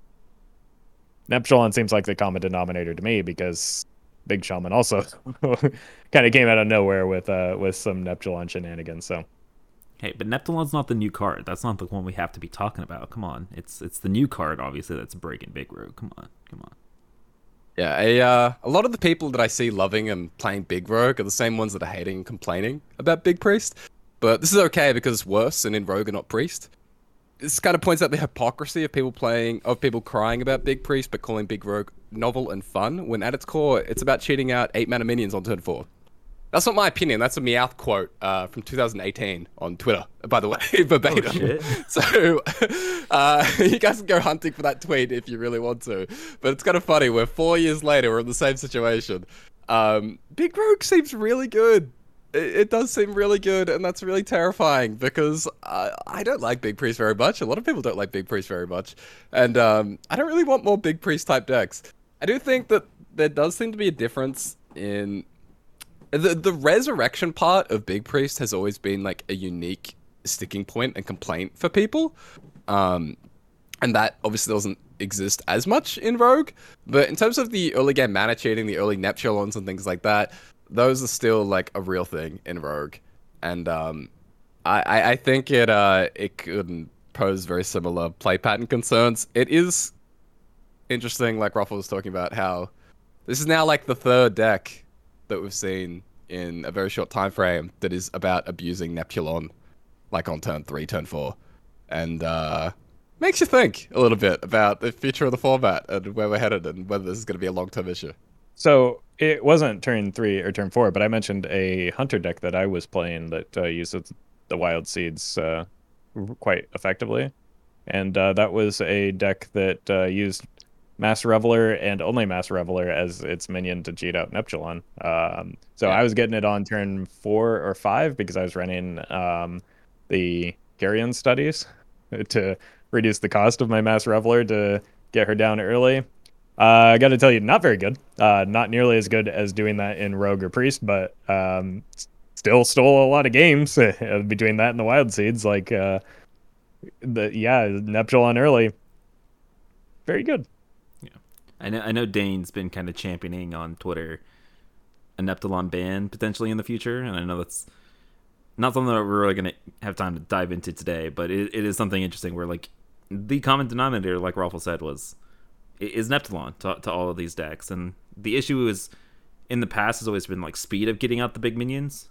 Neptulon seems like the common denominator to me, because Big Shaman also kind of came out of nowhere with uh with some Neptulon shenanigans. So hey, but Neptulon's not the new card. That's not the one we have to be talking about. Come on, it's it's the new card, obviously, that's breaking Big Rogue. Come on, come on. Yeah, a uh, a lot of the people that I see loving and playing Big Rogue are the same ones that are hating and complaining about Big Priest. But this is okay because it's worse, and in Rogue and not Priest. This kind of points out the hypocrisy of people playing, of people crying about Big Priest, but calling Big Rogue novel and fun, when at its core, it's about cheating out eight mana minions on turn four. That's not my opinion. That's a Meowth quote uh, from two thousand eighteen on Twitter, by the way, verbatim. Oh, shit. So uh, you guys can go hunting for that tweet if you really want to. But it's kind of funny. We're four years later. We're in the same situation. Um, Big Rogue seems really good. It does seem really good, and that's really terrifying, because uh, I don't like Big Priest very much. A lot of people don't like Big Priest very much, and um, I don't really want more Big Priest type decks. I do think that there does seem to be a difference in... The, the resurrection part of Big Priest has always been like a unique sticking point and complaint for people, um, and that obviously doesn't exist as much in Rogue, but in terms of the early game mana cheating, the early Neptulons and things like that, those are still like a real thing in Rogue, and um, I, I think it uh, it could pose very similar play pattern concerns. It is interesting, like Ruffle was talking about, how this is now like the third deck that we've seen in a very short time frame that is about abusing Neptulon, like on turn three, turn four, and uh, makes you think a little bit about the future of the format and where we're headed and whether this is going to be a long-term issue. So it wasn't turn three or turn four, but I mentioned a hunter deck that I was playing that uh, uses the wild seeds uh, quite effectively, and uh, that was a deck that uh, used Mass Reveler and only Mass Reveler as its minion to cheat out Neptulon. Um, so Yeah. I was getting it on turn four or five because I was running um, the Carrion studies to reduce the cost of my Mass Reveler to get her down early. Uh, I got to tell you, not very good. Uh, not nearly as good as doing that in Rogue or Priest, but um, s- still stole a lot of games uh, between that and the Wild Seeds. Like, uh, the yeah, Neptulon early, very good. I know I know Dane's been kind of championing on Twitter a Neptulon ban potentially in the future, and I know that's not something that we're really going to have time to dive into today, but it, it is something interesting where, like, the common denominator, like Raffle said, was is Neptulon to, to all of these decks, and the issue is in the past has always been like speed of getting out the big minions,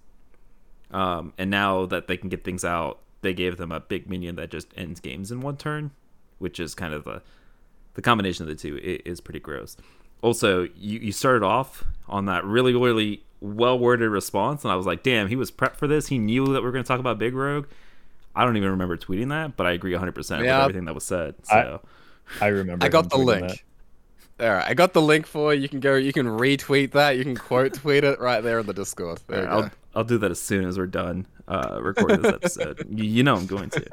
um, and now that they can get things out, they gave them a big minion that just ends games in one turn, which is kind of the the combination of the two is pretty gross. Also, you, you started off on that really, really well-worded response, and I was like, damn, he was prepped for this. He knew that we were going to talk about Big Rogue. I don't even remember tweeting that, but I agree one hundred percent Yeah. with everything that was said. So I remember. I got him the tweeting link. that. All right, I got the link for you. You can go. You can retweet that. You can quote tweet it right there in the Discord. There you I'll, go. I'll do that as soon as we're done uh, recording this episode. you, you know I'm going to.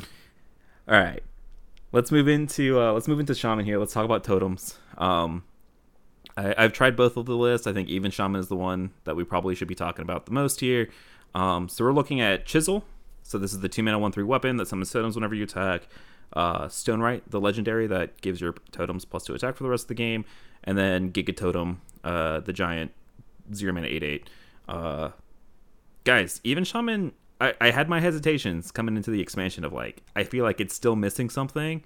All right. Let's move into uh, let's move into Shaman here. Let's talk about totems. Um, I, I've tried both of the lists. I think even Shaman is the one that we probably should be talking about the most here. Um, so we're looking at Chisel. So this is the two mana one three weapon that summons totems whenever you attack. Uh, Stonewright, the legendary that gives your totems plus two attack for the rest of the game, and then Giga Totem, uh, the giant zero mana eight eight. Uh, guys, even Shaman. I, I had my hesitations coming into the expansion of, like, I feel like it's still missing something.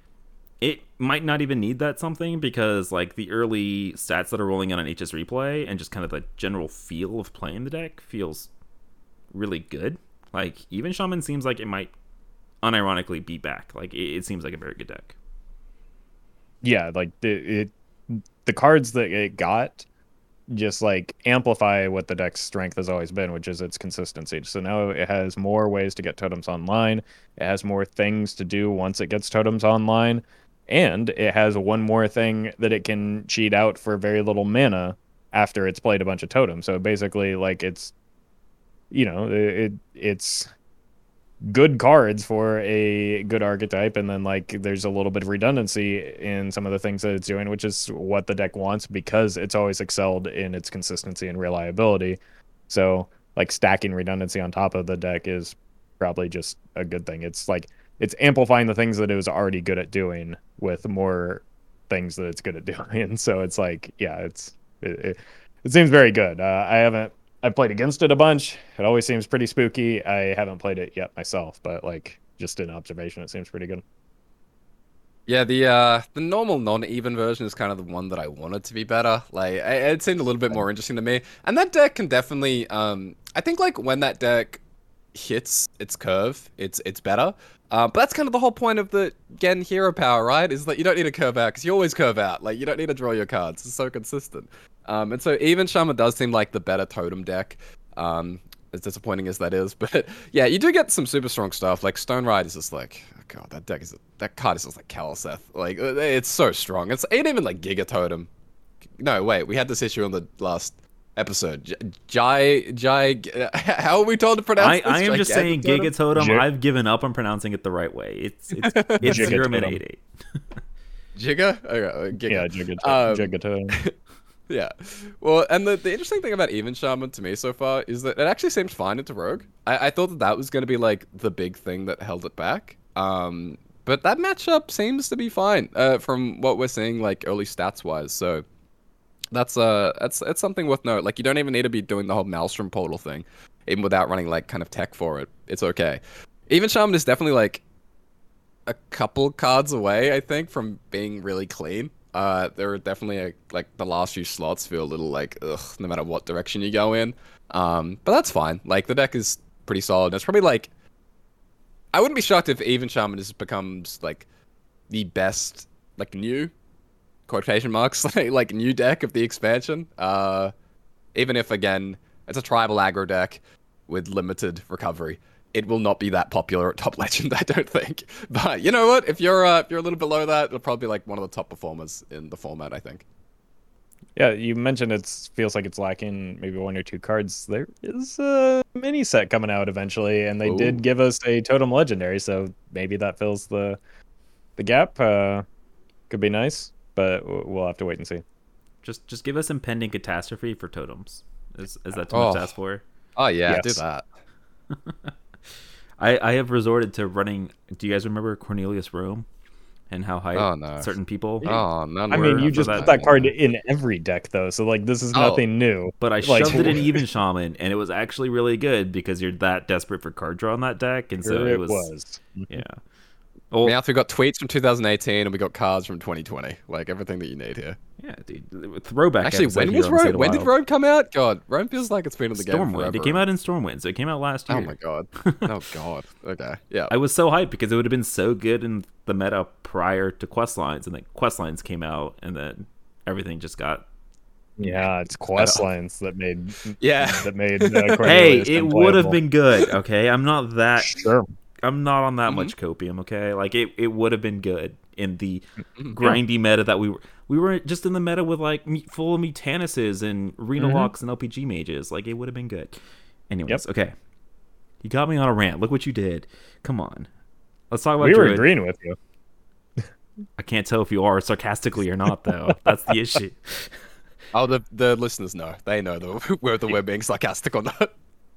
It might not even need that something because, like, the early stats that are rolling out on H S Replay and just kind of the general feel of playing the deck feels really good. Like, even Shaman seems like it might unironically be back. Like, it, it seems like a very good deck. Yeah, like it, it, the cards that it got just like amplify what the deck's strength has always been, which is its consistency. So now it has more ways to get totems online. It has more things to do once it gets totems online, and it has one more thing that it can cheat out for very little mana after it's played a bunch of totems. So basically, like it's, you know, it it's good cards for a good archetype, and then like there's a little bit of redundancy in some of the things that it's doing, which is what the deck wants because it's always excelled in its consistency and reliability. So like stacking redundancy on top of the deck is probably just a good thing. It's like it's amplifying the things that it was already good at doing with more things that it's good at doing. So it's like, yeah, it's it, it, it seems very good. Uh, I haven't I've played against it a bunch. It always seems pretty spooky. I haven't played it yet myself, but like just in observation, it seems pretty good. Yeah, the uh, the normal non-even version is kind of the one that I wanted to be better. Like, I, it seemed a little bit more interesting to me. And that deck can definitely, um, I think like when that deck hits its curve, it's it's better. Uh, but that's kind of the whole point of the Gen Hero Power, right? Is that you don't need to curve out because you always curve out. Like, you don't need to draw your cards. It's so consistent. Um, and so even Shaman does seem like the better totem deck. Um, as disappointing as that is, but yeah, you do get some super strong stuff. Like Stone Ride is just like, oh god, that deck is that card is just like Kaliseth. Like it's so strong. It's ain't even like Giga Totem. No, wait, we had this issue on the last episode. J- Jai Jai. How are we told to pronounce I, this? I am just saying Gigantic Giga Totem. Jig- I've given up on pronouncing it the right way. It's it's it's Giga zero mana Totem. eight eight. Giga. Okay, uh, Giga. Yeah, Giga Um, Giga Yeah. Well, and the, the interesting thing about Even Shaman to me so far is that it actually seems fine into Rogue. I, I thought that that was going to be like the big thing that held it back. Um, but that matchup seems to be fine uh, from what we're seeing, like early stats wise. So that's uh that's it's something worth note. Like you don't even need to be doing the whole Maelstrom portal thing, even without running like kind of tech for it. It's okay. Even Shaman is definitely like a couple cards away, I think, from being really clean. Uh, there are definitely a, like the last few slots feel a little like ugh, no matter what direction you go in. Um, but that's fine. Like the deck is pretty solid. It's probably like I wouldn't be shocked if Even Shaman just becomes like the best like new quotation marks like, like new deck of the expansion. Uh, even if again it's a tribal aggro deck with limited recovery, it will not be that popular at top legend, I don't think. But you know what? If you're uh, if you're a little below that, it'll probably be like one of the top performers in the format, I think. Yeah, you mentioned it feels like it's lacking maybe one or two cards. There is a mini set coming out eventually, and they Ooh. did give us a Totem Legendary, so maybe that fills the the gap. Uh, could be nice, but we'll have to wait and see. Just just give us Impending Catastrophe for totems. Is is that too Oh. much to ask for? Oh yeah, do Yes. that. I I have resorted to running. Do you guys remember Cornelius Rome and how high Oh, no. certain people? Oh, none I mean, were you for just that put that card in every deck, though, so like this is Oh. nothing new. But I Like- shoved it in Even Shaman, and it was actually really good because you're that desperate for card draw on that deck, and so Sure it it was, was. yeah. Well, Now we got tweets from two thousand eighteen and we got cards from twenty twenty. Like everything that you need here. yeah, dude. Throwback. Actually, episode when here was on State Rome? of When did Wild. Rome come out? God, Rome feels like it's been in the game Stormwind. forever. It came out in Stormwind, so it came out last year. Oh my god. Oh god. Okay. Yeah. I was so hyped because it would have been so good in the meta prior to quest lines, and then quest lines came out, and then everything just got. Yeah, it's quest lines that made Yeah. that made. Uh, Hey, Cornelius it would have unplayable. been good. Okay, I'm not that. Sure. I'm not on that Mhm. much copium. Okay, like it, it would have been good in the Mhm. grindy meta that we were. We were just in the meta with like me- full of Metanuses and Reno Mhm. Locks and L P G mages. Like it would have been good. Anyways, Yep. okay. You got me on a rant. Look what you did. Come on. Let's talk about We were Druid. agreeing with you. I can't tell if you are sarcastically or not, though. That's the issue. Oh, the the listeners know. They know the, whether we're being sarcastic or not.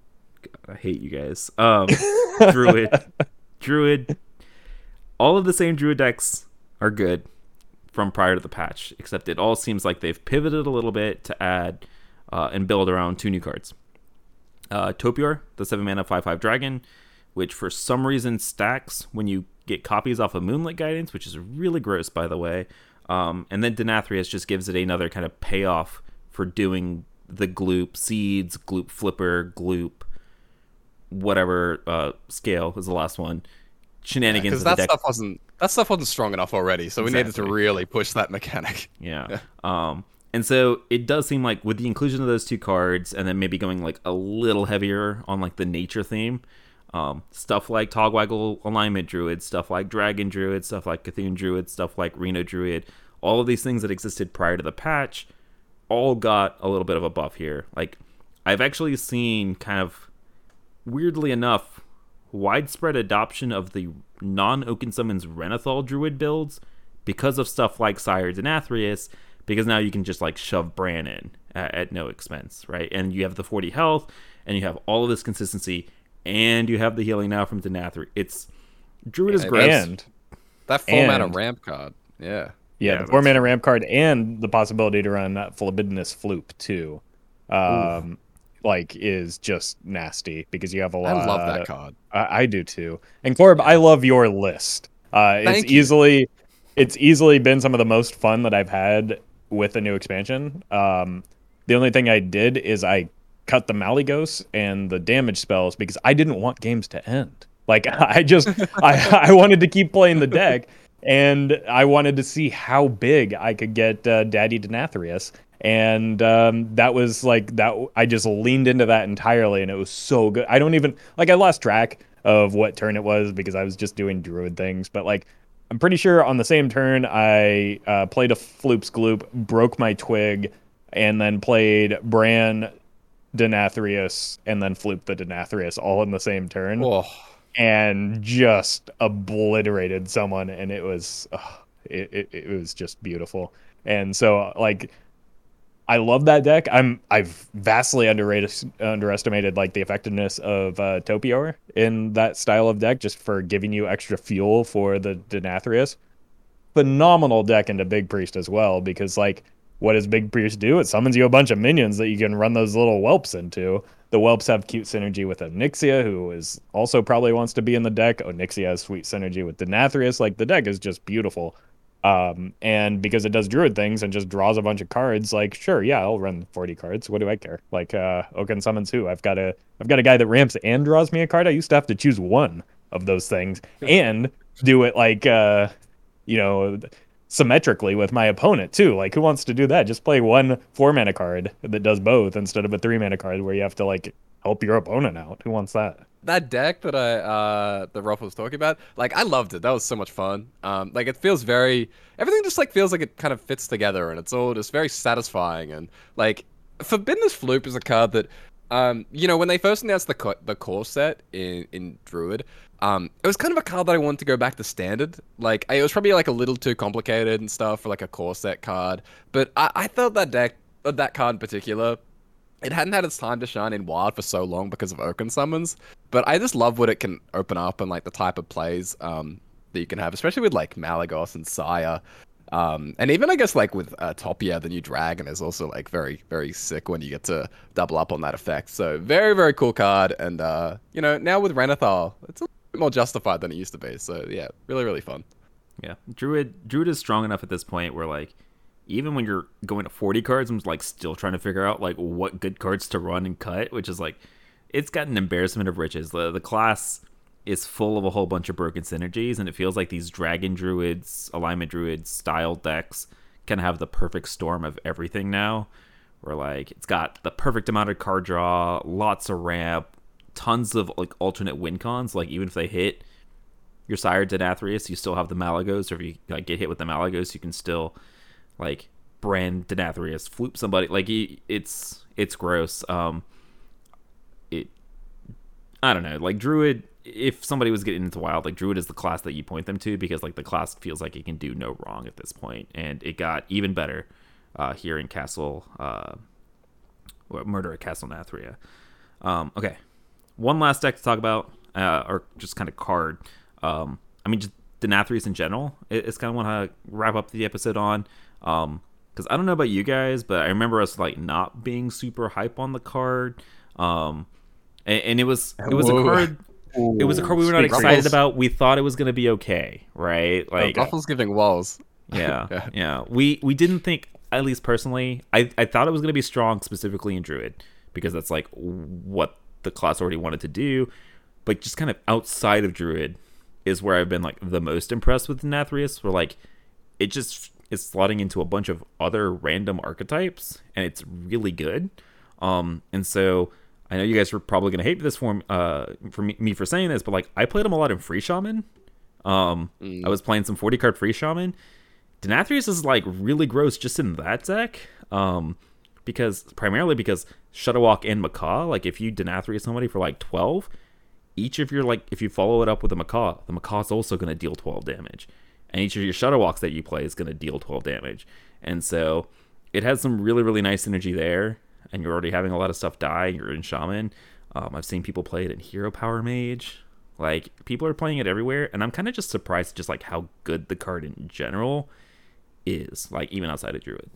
I hate you guys. Um, Druid, Druid. All of the same Druid decks are good from prior to the patch, except it all seems like they've pivoted a little bit to add uh, and build around two new cards. Uh, Topior, the seven mana five five dragon, which for some reason stacks when you get copies off of Moonlit Guidance, which is really gross, by the way. Um, and then Denathrius just gives it another kind of payoff for doing the Gloop Seeds, Gloop Flipper, Gloop, whatever uh, scale is the last one. Shenanigans Because of the that deck. stuff wasn't that stuff wasn't strong enough already, so we needed to Exactly. really push that mechanic. Yeah. Um, and so it does seem like with the inclusion of those two cards and then maybe going like a little heavier on like the nature theme, um, stuff like Togwaggle Alignment Druid, stuff like Dragon Druid, stuff like Cthulhu Druid, stuff like Reno Druid, all of these things that existed prior to the patch all got a little bit of a buff here. Like I've actually seen kind of weirdly enough widespread adoption of the non-Oaken Summons Renathal Druid builds because of stuff like Sire Denathrius, because now you can just like shove Bran in at, at no expense, right? And you have the forty health, and you have all of this consistency, and you have the healing now from Denathrius. It's Druid is Yeah, gross. And That four mana And- ramp card. Yeah. yeah, Yeah, the four that's mana ramp card and the possibility to run that Phlebidinous Floop too, um, like is just nasty because you have a I lot. love that card. I, I do too. And Corb, I love your list. Uh, it's Thank you. easily, it's easily been some of the most fun that I've had with the new expansion. Um, the only thing I did is I cut the Malygos and the damage spells because I didn't want games to end. Like I just, I, I wanted to keep playing the deck, and I wanted to see how big I could get uh, Daddy Denathrius. And um, that was like that. I just leaned into that entirely, and it was so good. I don't even like. I lost track of what turn it was because I was just doing druid things. But like, I'm pretty sure on the same turn, I uh, played a Floop's Gloop, broke my twig, and then played Bran, Denathrius, and then Floop the Denathrius all in the same turn, Oh, and just obliterated someone. And it was, uh, it, it it was just beautiful. And so like. I love that deck. I'm I've vastly underrated underestimated like the effectiveness of uh, Topior in that style of deck, just for giving you extra fuel for the Denathrius. Phenomenal deck into Big Priest as well, because like what does Big Priest do? It summons you a bunch of minions that you can run those little whelps into. The whelps have cute synergy with Onyxia, who is also probably wants to be in the deck. Onyxia has sweet synergy with Denathrius. Like the deck is just beautiful. Um, and because it does druid things and just draws a bunch of cards, like sure, yeah, I'll run forty cards. What do I care? Like uh Oaken summons who? I've got a I've got a guy that ramps and draws me a card. I used to have to choose one of those things and do it like uh you know, symmetrically with my opponent too. Like, who wants to do that? Just play one four mana card that does both instead of a three mana card where you have to like help your opponent out. Who wants that? That deck that I uh that Rolf was talking about, like I loved it. That was so much fun. Um, like it feels very everything just like feels like it kind of fits together, and it's all just very satisfying. And like Forbidden Floop is a card that, um, you know, when they first announced the co- the core set in in Druid, um, it was kind of a card that I wanted to go back to standard. Like I, it was probably like a little too complicated and stuff for like a core set card. But I, I felt that deck, uh, that card in particular, it hadn't had its time to shine in Wild for so long because of Oaken Summons, but I just love what it can open up and like the type of plays um, that you can have, especially with like Malagos and Sire. Um, and even I guess like with uh, Topia, the new dragon is also like very, very sick when you get to double up on that effect. So very, very cool card. And, uh, you know, now with Renathal, it's a bit more justified than it used to be. So yeah, really, really fun. Yeah. Druid, Druid is strong enough at this point where like, even when you're going to forty cards, I'm like still trying to figure out like what good cards to run and cut, which is like, it's got an embarrassment of riches. The, the class is full of a whole bunch of broken synergies, and it feels like these Dragon Druids, Alignment Druids style decks can have the perfect storm of everything now. Where like it's got the perfect amount of card draw, lots of ramp, tons of like alternate win cons. Like even if they hit your Sire Denathrius, you still have the Malagos, or if you like get hit with the Malagos, you can still like brand Denathrius, floop somebody. Like he, it's it's gross. Um, it I don't know. Like Druid, if somebody was getting into Wild, like Druid is the class that you point them to because like the class feels like it can do no wrong at this point, and it got even better uh, here in Castle uh, Murder at Castle Nathria. Um, okay, one last deck to talk about, uh, or just kind of card. Um, I mean, just Denathrius in general. It's kind of want to wrap up the episode on. Um, because I don't know about you guys, but I remember us like not being super hype on the card. Um, and, and it was it was Whoa. a card. Ooh, It was a card we were not speak excited Ruffles. about. We thought it was going to be okay, right? Like, Oh, Ruffles giving walls. yeah, Yeah. yeah. We we didn't think, at least personally, I I thought it was going to be strong specifically in Druid because that's like what the class already wanted to do. But just kind of outside of Druid is where I've been like the most impressed with Denathrius. Where like it just is slotting into a bunch of other random archetypes, and it's really good. Um, and so I know you guys are probably gonna hate this for uh for me, me for saying this, but like I played him a lot in Free Shaman. Um, Mm. I was playing some forty card Free Shaman. Denathrius is like really gross just in that deck. Um, because primarily because Shutterwalk and Macaw, like if you Denathrius somebody for like twelve, each of your like if you follow it up with a Macaw, the Macaw is also gonna deal twelve damage. And each of your Shutterwalks that you play is going to deal twelve damage. And so it has some really, really nice synergy there. And you're already having a lot of stuff die. You're in Shaman. Um, I've seen people play it in Hero Power Mage. Like, people are playing it everywhere. And I'm kind of just surprised just, like, how good the card in general is. Like, even outside of Druid.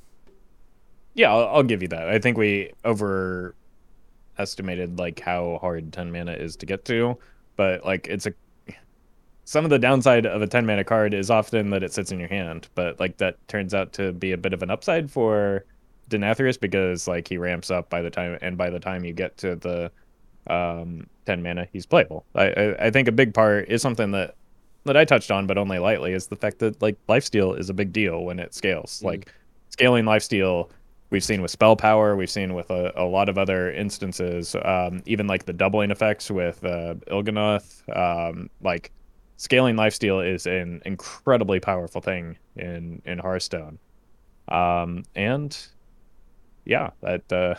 Yeah, I'll, I'll give you that. I think we overestimated, like, how hard ten mana is to get to. But, like, it's a some of the downside of a ten mana card is often that it sits in your hand, but like that turns out to be a bit of an upside for Denathrius because like he ramps up by the time and by the time you get to the um, ten mana, he's playable. I, I I think a big part is something that that I touched on, but only lightly, is the fact that like lifesteal is a big deal when it scales. Mm. Like scaling lifesteal, we've seen with spell power, we've seen with a, a lot of other instances, um, even like the doubling effects with uh, Il'gynoth, um, like. Scaling lifesteal is an incredibly powerful thing in in Hearthstone, um, and yeah, that uh,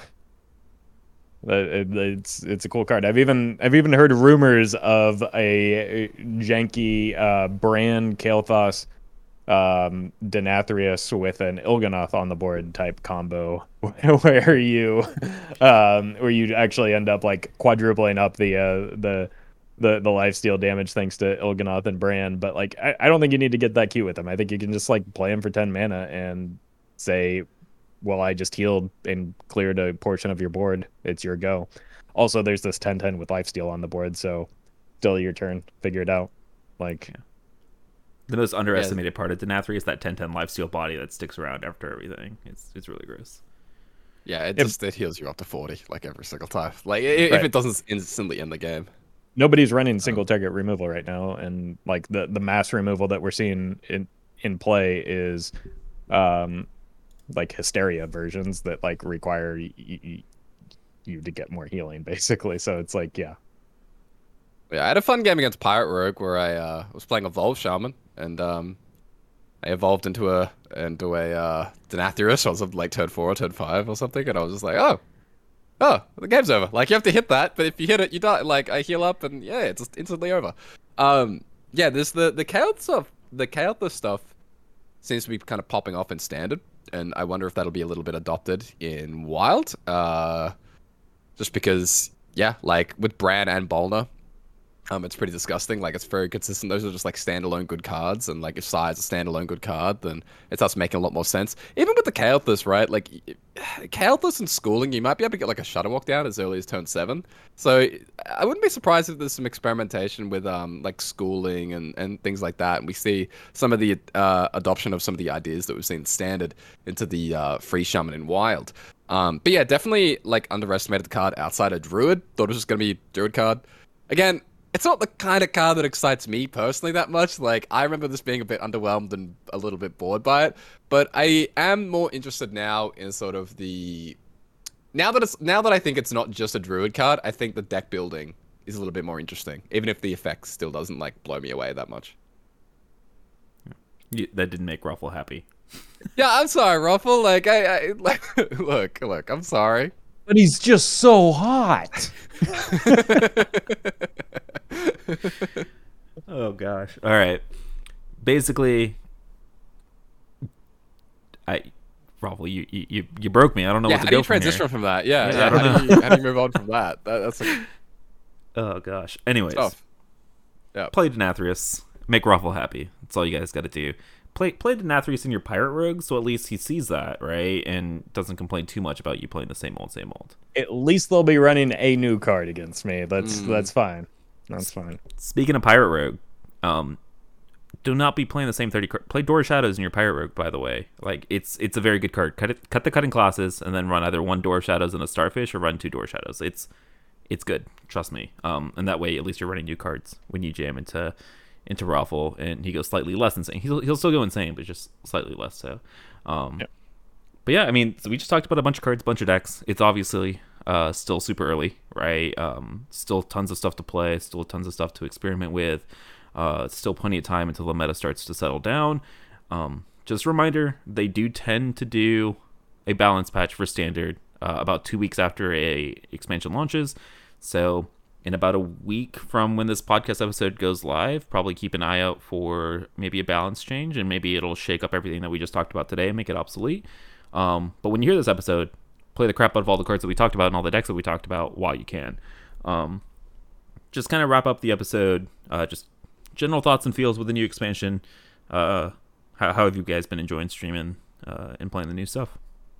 that it, it's it's a cool card. I've even I've even heard rumors of a janky uh, Bran Kael'thas um, Denathrius with an Il'gynoth on the board type combo, where you um, where you actually end up like quadrupling up the uh, the the the lifesteal damage thanks to Il'gynoth and Bran. But like I, I don't think you need to get that cute with him. I think you can just like play him for ten mana and say, well, I just healed and cleared a portion of your board. It's your go. Also, there's this ten ten with lifesteal on the board, so still your turn. Figure it out. Like Yeah. The most underestimated yeah. part of Denathrius is that ten ten lifesteal body that sticks around after everything. It's it's really gross. Yeah, it If- just it heals you up to forty like every single time. Like i- if Right. it doesn't instantly end the game. nobody's running single target removal right now, and like the the mass removal that we're seeing in in play is um like hysteria versions that like require y- y- you to get more healing, basically. So it's like, yeah. Yeah, I had a fun game against Pirate Rogue where I uh, was playing Evolve Shaman, and um, I evolved into a into a uh, Denathrius. I was like turn four or turn five or something, and I was just like, oh, oh, the game's over. Like, you have to hit that, but if you hit it, you die. Like, I heal up, and yeah, it's just instantly over. Um, yeah, there's the the Kael'thas stuff. The Kael'thas stuff seems to be kind of popping off in Standard, and I wonder if that'll be a little bit adopted in Wild. Uh, just because, yeah, like with Bran and Bolner, Um, it's pretty disgusting. Like, it's very consistent. Those are just like standalone good cards, and like if Sire's a standalone good card, then it starts making a lot more sense. Even with the Kael'thas, right? Like, Kael'thas and Schooling, you might be able to get like a Shutterwalk down as early as turn seven. So I wouldn't be surprised if there's some experimentation with um like Schooling and and things like that, and we see some of the uh, adoption of some of the ideas that we've seen in Standard into the uh, free Shaman in Wild. Um, but yeah, definitely like underestimated the card outside of Druid. Thought it was just gonna be Druid card. Again, it's not the kind of card that excites me personally that much. Like, I remember this being a bit underwhelmed and a little bit bored by it. But I am more interested now in sort of the... Now that it's now that I think it's not just a Druid card, I think the deck building is a little bit more interesting. Even if the effect still doesn't, like, blow me away that much. Yeah, that didn't make Ruffle happy. Yeah, I'm sorry, Ruffle. Like, I... I like, look, look, I'm sorry. But he's just so hot. Oh gosh. All right. Basically, I, Ruffle, you you you broke me. I don't know Yeah, what to how do go you from transition here. from that? Yeah, Yeah, yeah. I don't How do you how do you move on from that? that that's like Oh gosh. Anyways, tough. Yeah. play Denathrius. Make Ruffle happy. That's all you guys got to do. Play play Denathrius in your Pirate Rogue, so at least he sees that, right, and doesn't complain too much about you playing the same old, same old. At least they'll be running a new card against me. That's Mm. that's fine. That's fine. Speaking of Pirate Rogue, um, do not be playing the same thirty card. Play Door of Shadows in your Pirate Rogue, by the way. Like, it's it's a very good card. Cut it, cut the cutting classes, and then run either one Door of Shadows and a Starfish, or run two Door of Shadows. It's it's good. Trust me. Um, and that way, at least you're running new cards when you jam into into Ruffle, and he goes slightly less insane. He'll he'll still go insane, but just slightly less so. Um, Yep. But yeah, I mean, so we just talked about a bunch of cards, bunch of decks. It's obviously uh, still super early, right? Um, still tons of stuff to play, still tons of stuff to experiment with. Uh, still plenty of time until the meta starts to settle down. Um, just a reminder, they do tend to do a balance patch for Standard uh, about two weeks after a expansion launches. So in about a week from when this podcast episode goes live, probably keep an eye out for maybe a balance change, and maybe it'll shake up everything that we just talked about today and make it obsolete. Um, but when you hear this episode, play the crap out of all the cards that we talked about and all the decks that we talked about while you can. Um, just kind of wrap up the episode. Uh, just general thoughts and feels with the new expansion. Uh, how, how have you guys been enjoying streaming uh, and playing the new stuff?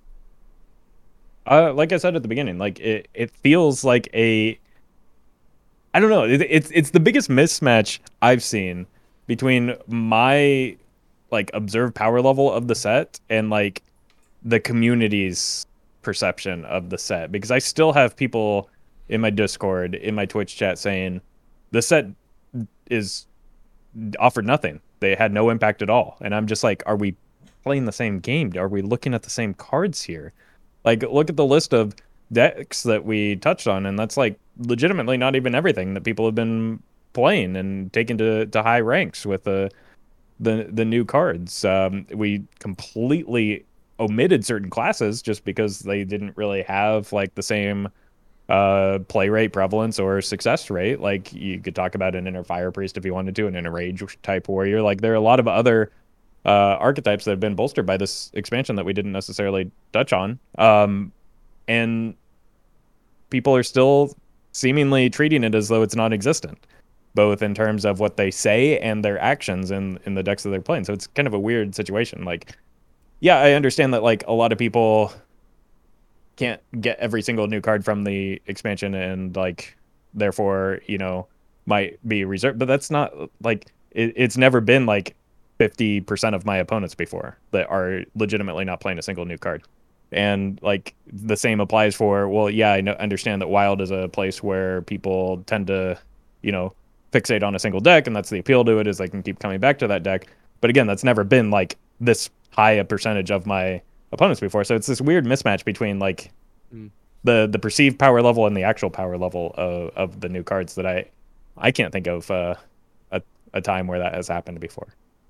Uh, like I said at the beginning, like it, it feels like a, I don't know, it, it's it's the biggest mismatch I've seen between my like observed power level of the set and like the community's perception of the set, because I still have people in my Discord, in my Twitch chat saying the set is offered nothing. They had no impact at all. And I'm just like, are we playing the same game? Are we looking at the same cards here? Like, look at the list of decks that we touched on, and that's like legitimately not even everything that people have been playing and taken to, to high ranks with the the the new cards. Um, we completely omitted certain classes just because they didn't really have like the same uh play rate, prevalence, or success rate. Like, you could talk about an inner fire priest if you wanted to, an inner rage type warrior. Like, there are a lot of other uh archetypes that have been bolstered by this expansion that we didn't necessarily touch on, um and people are still seemingly treating it as though it's non-existent, both in terms of what they say and their actions in in the decks that they're playing. So it's kind of a weird situation. Like, yeah, I understand that like a lot of people can't get every single new card from the expansion, and like therefore, you know, might be reserved, but that's not like it, it's never been like fifty percent of my opponents before that are legitimately not playing a single new card. And like the same applies for, well, yeah, I know, understand that Wild is a place where people tend to you know, fixate on a single deck, and that's the appeal to it, is I can keep coming back to that deck. But again, that's never been like this high a percentage of my opponents before. So it's this weird mismatch between like mm. the the perceived power level and the actual power level of, of the new cards that I I can't think of uh, a a time where that has happened before.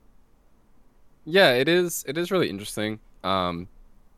Yeah, it is. It is really interesting. Um,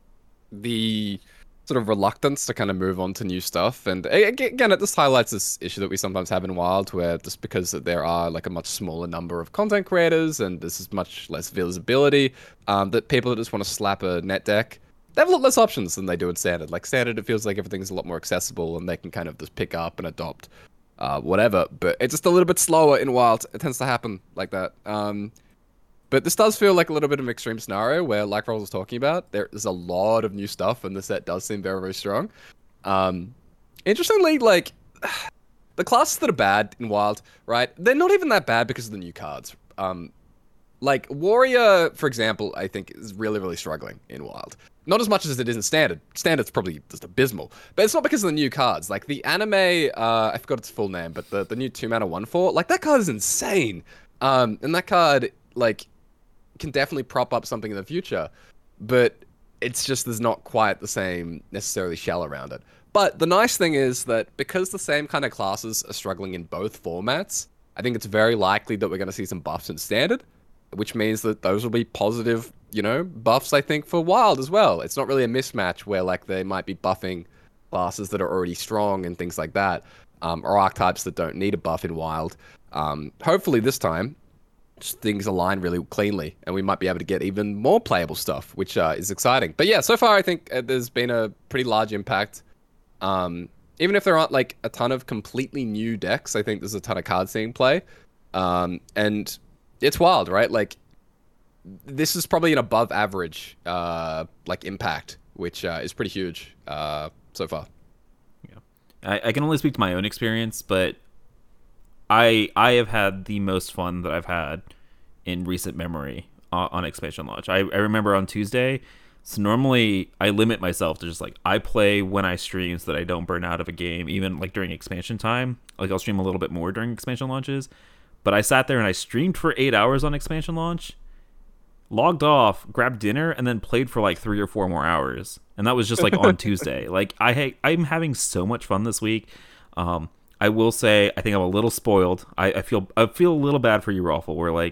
the sort of reluctance to kind of move on to new stuff, and again, it just highlights this issue that we sometimes have in Wild, where just because there are like a much smaller number of content creators and this is much less visibility, um, that people just want to slap a net deck, they have a lot less options than they do in Standard. Like Standard, it feels like everything's a lot more accessible and they can kind of just pick up and adopt uh, whatever. But it's just a little bit slower in Wild. It tends to happen like that. Um, But this does feel like a little bit of an extreme scenario where, like Rolls was talking about, there's a lot of new stuff and the set does seem very, very strong. Um, interestingly, like, the classes that are bad in Wild, right, they're not even that bad because of the new cards. Um, like, Warrior, for example, I think is really, really struggling in Wild. Not as much as it is in Standard. Standard's probably just abysmal. But it's not because of the new cards. Like, the anime, uh, I forgot its full name, but the, the new two mana one four, like, that card is insane. Um, and that card, like, can definitely prop up something in the future, but it's just there's not quite the same necessarily shell around it. But the nice thing is that because the same kind of classes are struggling in both formats, I think it's very likely that we're going to see some buffs in Standard, which means that those will be positive, you know, buffs, I think, for Wild as well. It's not really a mismatch where like they might be buffing classes that are already strong and things like that, um, or archetypes that don't need a buff in Wild. Um, hopefully this time, things align really cleanly and we might be able to get even more playable stuff, which uh, is exciting. But yeah, so far I think uh, there's been a pretty large impact. Um, even if there aren't like a ton of completely new decks, I think there's a ton of cards seeing play. Um, and it's Wild, right? Like this is probably an above average uh, like impact, which uh, is pretty huge uh, so far. Yeah, I, I can only speak to my own experience, but I I have had the most fun that I've had in recent memory on, on expansion launch. I, I remember on Tuesday, so normally I limit myself to just like, I play when I stream so that I don't burn out of a game, even like during expansion time. Like I'll stream a little bit more during expansion launches. But I sat there and I streamed for eight hours on expansion launch, logged off, grabbed dinner, and then played for like three or four more hours. And that was just like on Tuesday. Like I ha- I'm having so much fun this week. Um, I will say, I think I'm a little spoiled. I, I feel I feel a little bad for you, Raffle, where like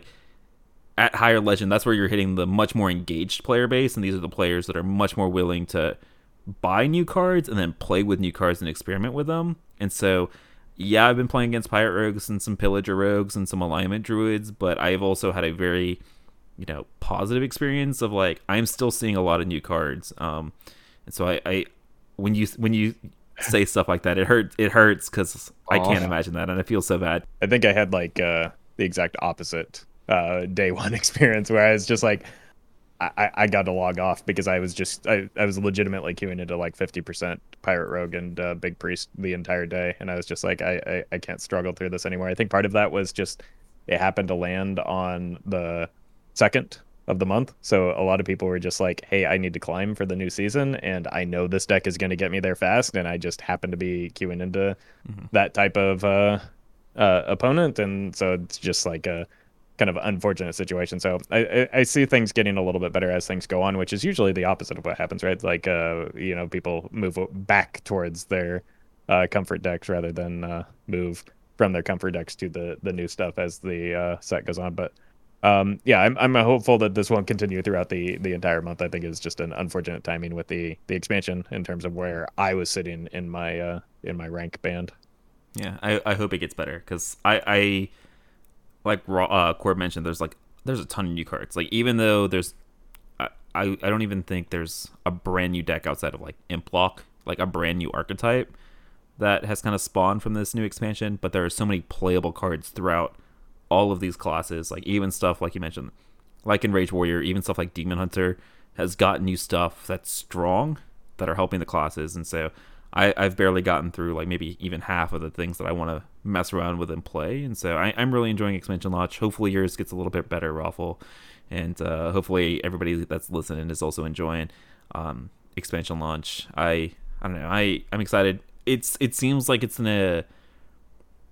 at Higher Legend, that's where you're hitting the much more engaged player base, and these are the players that are much more willing to buy new cards and then play with new cards and experiment with them. And so, yeah, I've been playing against Pirate Rogues and some Pillager Rogues and some Alignment Druids, but I've also had a very, you know, positive experience of like, I'm still seeing a lot of new cards. Um, and so I, I when you when you say stuff like that, it hurts. It hurts because I can't imagine that, and I feel so bad. I think I had like uh, the exact opposite uh, day one experience, where I was just like, I, I got to log off because I was just I, I was legitimately queuing into like fifty percent Pirate Rogue and uh, Big Priest the entire day, and I was just like, I, I I can't struggle through this anymore. I think part of that was just it happened to land on the second of the month, so a lot of people were just like, hey, I need to climb for the new season, and I know this deck is going to get me there fast, and I just happen to be queuing into mm-hmm. that type of uh, uh, opponent, and so it's just like a kind of unfortunate situation. So I, I, I see things getting a little bit better as things go on, which is usually the opposite of what happens, right? Like, uh, you know, people move back towards their uh, comfort decks rather than uh, move from their comfort decks to the, the new stuff as the uh, set goes on. But Um, yeah, I'm I'm hopeful that this won't continue throughout the, the entire month. I think it's just an unfortunate timing with the, the expansion in terms of where I was sitting in my uh, in my rank band. Yeah, I, I hope it gets better because I, I like uh, Corb mentioned, there's like there's a ton of new cards. Like even though there's I, I I don't even think there's a brand new deck outside of like Imp Block, like a brand new archetype that has kind of spawned from this new expansion. But there are so many playable cards throughout all of these classes, like even stuff like you mentioned, like in Rage Warrior, even stuff like Demon Hunter has got new stuff that's strong that are helping the classes. And so I, I've barely gotten through like maybe even half of the things that I want to mess around with and play. And so I, I'm really enjoying expansion launch. Hopefully yours gets a little bit better, Raffle, and uh, hopefully everybody that's listening is also enjoying um, expansion launch. I I don't know. I I'm excited. It's it seems like it's in a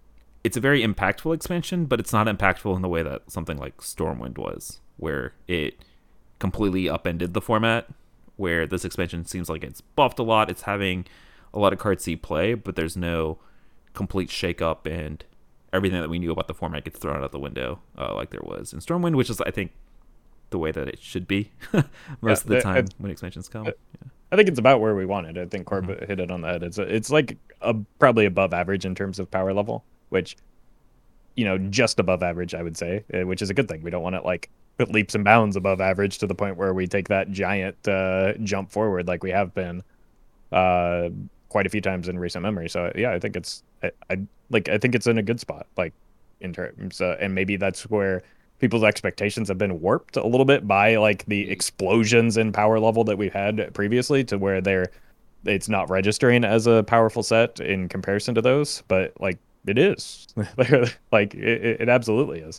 it's a very impactful expansion, but it's not impactful in the way that something like Stormwind was, where it completely upended the format, where this expansion seems like it's buffed a lot. It's having a lot of card C play, but there's no complete shake-up, and everything that we knew about the format gets thrown out the window uh, like there was in Stormwind, which is, I think, the way that it should be most yeah, of the time I, when expansions come. I, yeah. I think it's about where we wanted. I think Corb mm-hmm. hit it on the head. It's a, it's like a, probably above average in terms of power level, which, you know, just above average, I would say, which is a good thing. We don't want it like leaps and bounds above average to the point where we take that giant uh, jump forward like we have been uh, quite a few times in recent memory. So yeah, I think it's I, I like I think it's in a good spot, like in terms, uh, and maybe that's where people's expectations have been warped a little bit by like the explosions in power level that we've had previously, to where they're it's not registering as a powerful set in comparison to those, but like it is. Like it, it absolutely is.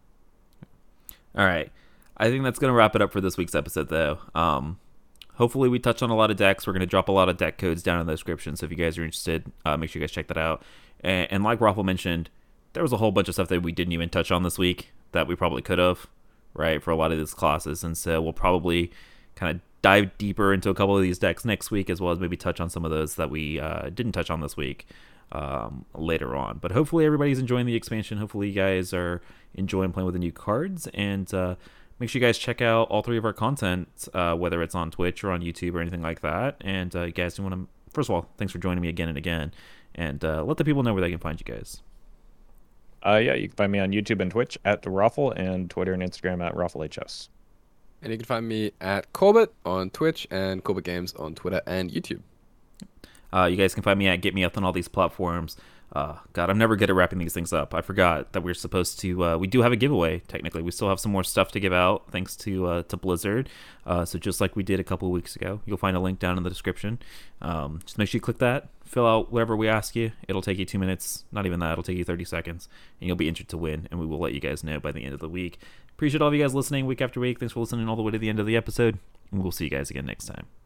All right, I think that's gonna wrap it up for this week's episode, though. Um, hopefully we touch on a lot of decks. We're gonna drop a lot of deck codes down in the description, so if you guys are interested, uh, make sure you guys check that out. And, and like Raffle mentioned, there was a whole bunch of stuff that we didn't even touch on this week that we probably could have, right, for a lot of these classes. And so we'll probably kind of dive deeper into a couple of these decks next week, as well as maybe touch on some of those that we uh, didn't touch on this week um, later on. But hopefully everybody's enjoying the expansion. Hopefully you guys are enjoying playing with the new cards. And uh, make sure you guys check out all three of our content, uh, whether it's on Twitch or on YouTube or anything like that. And uh, you guys do want to, first of all, thanks for joining me again and again. And uh, let the people know where they can find you guys. Uh, yeah, you can find me on YouTube and Twitch at Raffle, and Twitter and Instagram at RaffleHS. And you can find me at Corbett on Twitch and Corbett Games on Twitter and YouTube. Uh, you guys can find me at Get Me Up on all these platforms. Uh, God, I'm never good at wrapping these things up. I forgot that we're supposed to. Uh, we do have a giveaway. Technically, we still have some more stuff to give out, thanks to uh, to Blizzard. Uh, so just like we did a couple of weeks ago, you'll find a link down in the description. Um, just make sure you click that, fill out whatever we ask you. It'll take you two minutes. Not even that. It'll take you thirty seconds, and you'll be entered to win. And we will let you guys know by the end of the week. Appreciate all of you guys listening week after week. Thanks for listening all the way to the end of the episode, and we'll see you guys again next time.